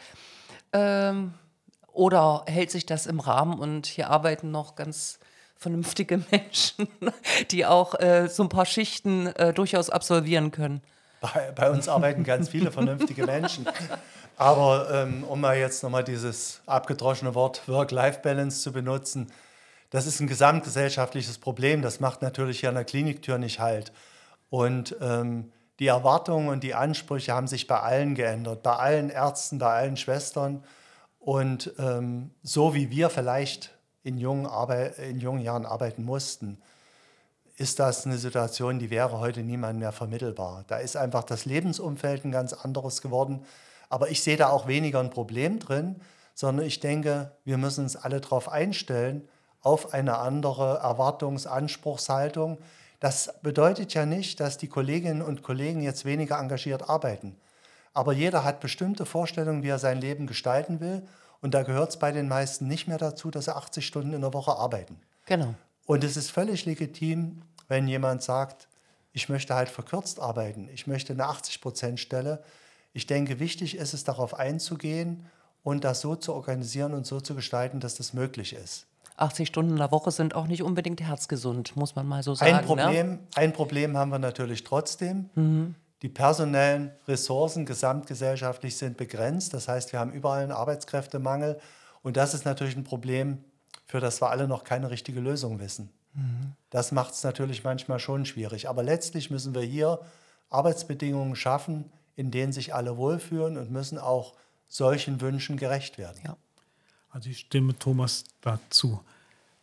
Ähm, Oder hält sich das im Rahmen und hier arbeiten noch ganz vernünftige Menschen, die auch äh, so ein paar Schichten äh, durchaus absolvieren können? Bei, bei uns arbeiten ganz viele vernünftige Menschen. Aber ähm, um mal jetzt nochmal dieses abgedroschene Wort Work-Life-Balance zu benutzen, das ist ein gesamtgesellschaftliches Problem. Das macht natürlich hier an der Kliniktür nicht halt. Und ähm, die Erwartungen und die Ansprüche haben sich bei allen geändert, bei allen Ärzten, bei allen Schwestern. Und ähm, so wie wir vielleicht in jungen, Arbeit, in jungen Jahren arbeiten mussten, ist das eine Situation, die wäre heute niemandem mehr vermittelbar. Da ist einfach das Lebensumfeld ein ganz anderes geworden. Aber ich sehe da auch weniger ein Problem drin, sondern ich denke, wir müssen uns alle darauf einstellen, auf eine andere Erwartungs-, Anspruchshaltung. Das bedeutet ja nicht, dass die Kolleginnen und Kollegen jetzt weniger engagiert arbeiten. Aber jeder hat bestimmte Vorstellungen, wie er sein Leben gestalten will. Und da gehört es bei den meisten nicht mehr dazu, dass sie achtzig Stunden in der Woche arbeiten. Genau. Und es ist völlig legitim, wenn jemand sagt, ich möchte halt verkürzt arbeiten, ich möchte eine achtzig Prozent Stelle. Ich denke, wichtig ist es, darauf einzugehen und das so zu organisieren und so zu gestalten, dass das möglich ist. achtzig Stunden in der Woche sind auch nicht unbedingt herzgesund, muss man mal so sagen. Ein Problem, ne? ein Problem haben wir natürlich trotzdem. Mhm. Die personellen Ressourcen gesamtgesellschaftlich sind begrenzt. Das heißt, wir haben überall einen Arbeitskräftemangel. Und das ist natürlich ein Problem, für das wir alle noch keine richtige Lösung wissen. Mhm. Das macht es natürlich manchmal schon schwierig. Aber letztlich müssen wir hier Arbeitsbedingungen schaffen, in denen sich alle wohlfühlen und müssen auch solchen Wünschen gerecht werden. Ja. Also ich stimme Thomas dazu.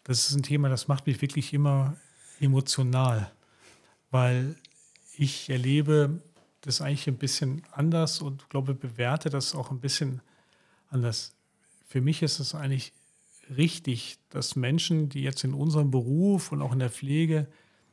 das ist ein Thema, das macht mich wirklich immer emotional, weil ich erlebe das eigentlich ein bisschen anders und glaube, bewerte das auch ein bisschen anders. Für mich ist es eigentlich richtig, dass Menschen, die jetzt in unserem Beruf und auch in der Pflege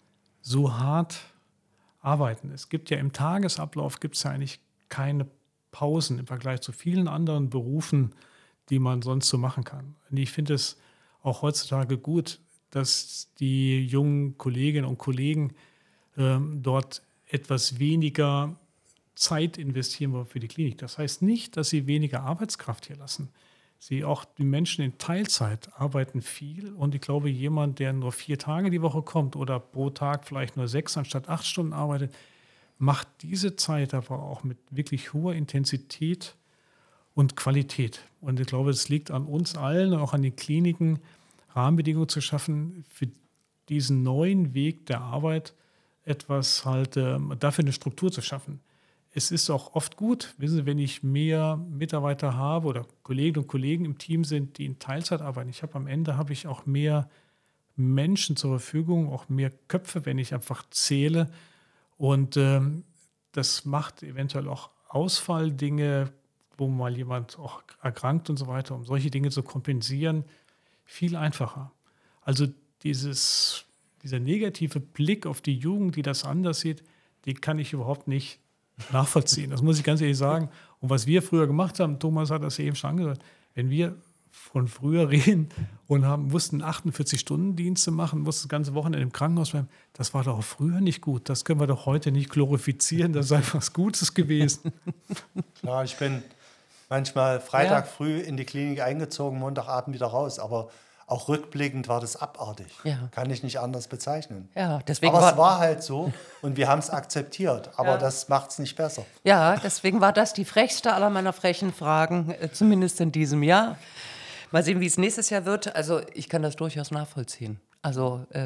so hart arbeiten. Es gibt ja im Tagesablauf gibt es ja eigentlich keine Pausen im Vergleich zu vielen anderen Berufen, die man sonst so machen kann. Und ich finde es auch heutzutage gut, dass die jungen Kolleginnen und Kollegen ähm, dort etwas weniger Zeit investieren wollen für die Klinik. Das heißt nicht, dass sie weniger Arbeitskraft hier lassen. Sie auch die Menschen in Teilzeit arbeiten viel und ich glaube, jemand, der nur vier Tage die Woche kommt oder pro Tag vielleicht nur sechs anstatt acht Stunden arbeitet, macht diese Zeit aber auch mit wirklich hoher Intensität und Qualität. Und ich glaube, es liegt an uns allen, auch an den Kliniken, Rahmenbedingungen zu schaffen, für diesen neuen Weg der Arbeit etwas halt, äh, dafür eine Struktur zu schaffen. Es ist auch oft gut, wissen Sie, wenn ich mehr Mitarbeiter habe oder Kolleginnen und Kollegen im Team sind, die in Teilzeit arbeiten. Ich habe am Ende habe ich auch mehr Menschen zur Verfügung, auch mehr Köpfe, wenn ich einfach zähle. Und ähm, das macht eventuell auch Ausfalldinge, wo mal jemand auch erkrankt und so weiter, um solche Dinge zu kompensieren, viel einfacher. Also dieses, dieser negative Blick auf die Jugend, die das anders sieht, die kann ich überhaupt nicht nachvollziehen. Das muss ich ganz ehrlich sagen. Und was wir früher gemacht haben, Thomas hat das eben schon angedeutet, wenn wir von früher reden und haben, mussten achtundvierzig-Stunden-Dienste machen, mussten das ganze Wochenende im Krankenhaus bleiben, das war doch auch früher nicht gut. Das können wir doch heute nicht glorifizieren. Das ist einfach was Gutes gewesen. Klar, ich bin manchmal Freitag Ja. früh in die Klinik eingezogen, Montagabend wieder raus. Aber auch rückblickend war das abartig. Ja. Kann ich nicht anders bezeichnen. Ja, deswegen Aber war, es war halt so und wir haben es akzeptiert. Aber Ja. das macht es nicht besser. ja, deswegen war das die frechste aller meiner frechen Fragen, äh, zumindest in diesem Jahr. Mal sehen, wie es nächstes Jahr wird. Also ich kann das durchaus nachvollziehen. Also äh,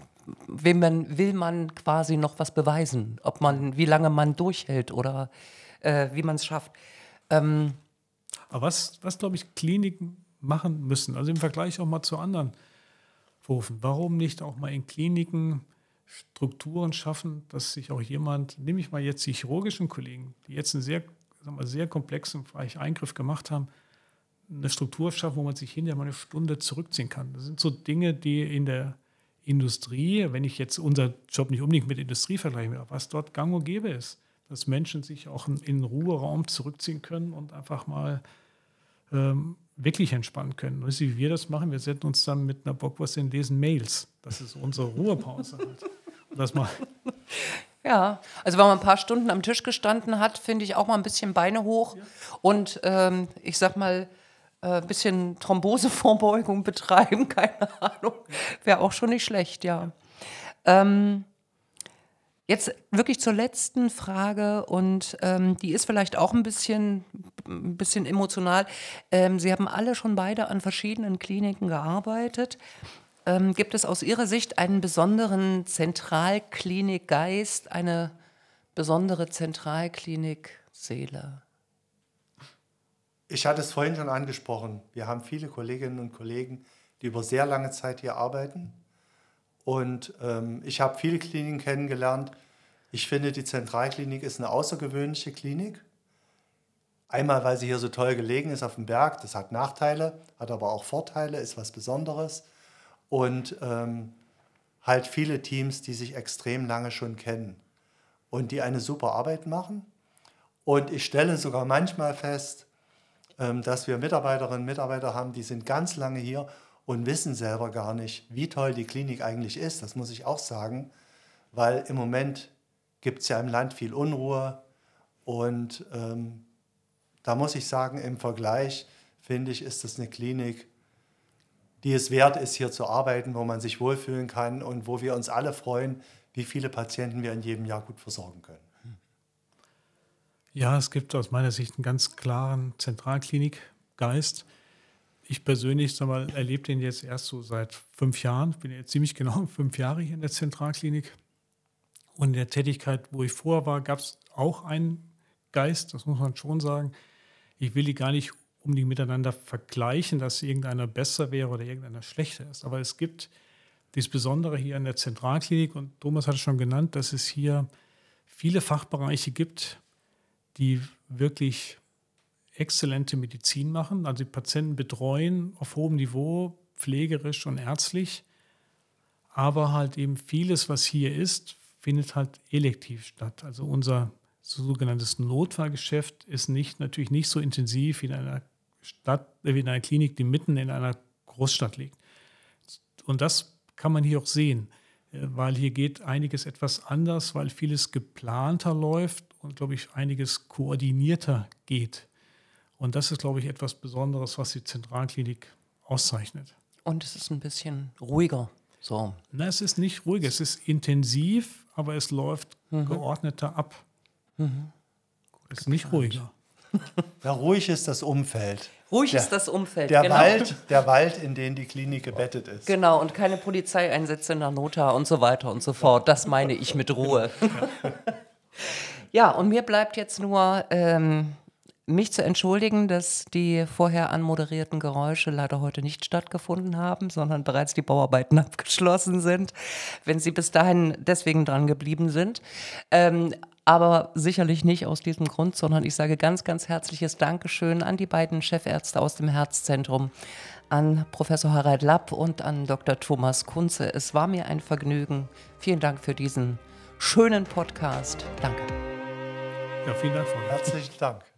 wem man, will man quasi noch was beweisen, ob man, wie lange man durchhält oder äh, wie man es schafft. Ähm, Aber was, was glaube ich, Kliniken machen müssen, also im Vergleich auch mal zu anderen Berufen, warum nicht auch mal in Kliniken Strukturen schaffen, dass sich auch jemand, nehme ich mal jetzt die chirurgischen Kollegen, die jetzt einen sehr, sagen wir, sehr komplexen Bereich Eingriff gemacht haben, eine Struktur schaffen, wo man sich hinterher mal eine Stunde zurückziehen kann. Das sind so Dinge, die in der Industrie, wenn ich jetzt unser Job nicht unbedingt mit Industrie vergleichen will, was dort gang und gäbe ist, dass Menschen sich auch in einen Ruheraum zurückziehen können und einfach mal ähm, wirklich entspannen können. Weißt du, wie wir das machen? Wir setzen uns dann mit einer Bockwurst und lesen Mails. Das ist unsere Ruhepause halt. Und das mal. Ja, also wenn man ein paar Stunden am Tisch gestanden hat, finde ich auch mal ein bisschen Beine hoch ja. und ähm, ich sag mal, ein äh, bisschen Thrombosevorbeugung betreiben, keine Ahnung, wäre auch schon nicht schlecht, ja. Ähm, jetzt wirklich zur letzten Frage und ähm, die ist vielleicht auch ein bisschen, ein bisschen emotional. Ähm, Sie haben alle schon beide an verschiedenen Kliniken gearbeitet. Ähm, gibt es aus Ihrer Sicht einen besonderen Zentralklinikgeist, eine besondere Zentralklinikseele? Ich hatte es vorhin schon angesprochen. Wir haben viele Kolleginnen und Kollegen, die über sehr lange Zeit hier arbeiten. Und ähm, ich habe viele Kliniken kennengelernt. Ich finde, die Zentralklinik ist eine außergewöhnliche Klinik. Einmal, weil sie hier so toll gelegen ist auf dem Berg. Das hat Nachteile, hat aber auch Vorteile, ist was Besonderes. Und ähm, halt viele Teams, die sich extrem lange schon kennen und die eine super Arbeit machen. Und ich stelle sogar manchmal fest, ähm, dass wir Mitarbeiterinnen und Mitarbeiter haben, die sind ganz lange hier und wissen selber gar nicht, wie toll die Klinik eigentlich ist. Das muss ich auch sagen, weil im Moment gibt es ja im Land viel Unruhe. Und ähm, da muss ich sagen, im Vergleich, finde ich, ist das eine Klinik, die es wert ist, hier zu arbeiten, wo man sich wohlfühlen kann und wo wir uns alle freuen, wie viele Patienten wir in jedem Jahr gut versorgen können. Ja, es gibt aus meiner Sicht einen ganz klaren Zentralklinikgeist. Ich persönlich sag mal, erlebe den jetzt erst so seit fünf Jahren. Ich bin jetzt ziemlich genau fünf Jahre hier in der Zentralklinik. Und in der Tätigkeit, wo ich vorher war, gab es auch einen Geist, das muss man schon sagen. Ich will die gar nicht unbedingt miteinander vergleichen, dass irgendeiner besser wäre oder irgendeiner schlechter ist. Aber es gibt das Besondere hier an der Zentralklinik, und Thomas hat es schon genannt, dass es hier viele Fachbereiche gibt, die wirklich exzellente Medizin machen, also die Patienten betreuen auf hohem Niveau, pflegerisch und ärztlich, aber halt eben vieles, was hier ist, findet halt elektiv statt. Also unser sogenanntes Notfallgeschäft ist nicht, natürlich nicht so intensiv wie in einer Stadt, wie in einer Klinik, die mitten in einer Großstadt liegt. Und das kann man hier auch sehen, weil hier geht einiges etwas anders, weil vieles geplanter läuft und, glaube ich, einiges koordinierter geht. Und das ist, glaube ich, etwas Besonderes, was die Zentralklinik auszeichnet. Und es ist ein bisschen ruhiger. So. Na, es ist nicht ruhig, es ist intensiv, aber es läuft mhm. geordneter ab. Mhm. Es ist nicht ruhiger. Ja, ruhig ist das Umfeld. Ruhig der, ist das Umfeld, der genau. Wald, der Wald, in den die Klinik gebettet ist. Genau, und keine Polizeieinsätze in der Nota und so weiter und so fort. Das meine ich mit Ruhe. Ja, und mir bleibt jetzt nur, ähm, mich zu entschuldigen, dass die vorher anmoderierten Geräusche leider heute nicht stattgefunden haben, sondern bereits die Bauarbeiten abgeschlossen sind, wenn Sie bis dahin deswegen dran geblieben sind. Ähm, aber sicherlich nicht aus diesem Grund, sondern ich sage ganz, ganz herzliches Dankeschön an die beiden Chefärzte aus dem Herzzentrum, an Professor Harald Lapp und an Doktor Thomas Kunze. Es war mir ein Vergnügen. Vielen Dank für diesen schönen Podcast. Danke. Ja, vielen Dank, Frau. Herzlichen Dank.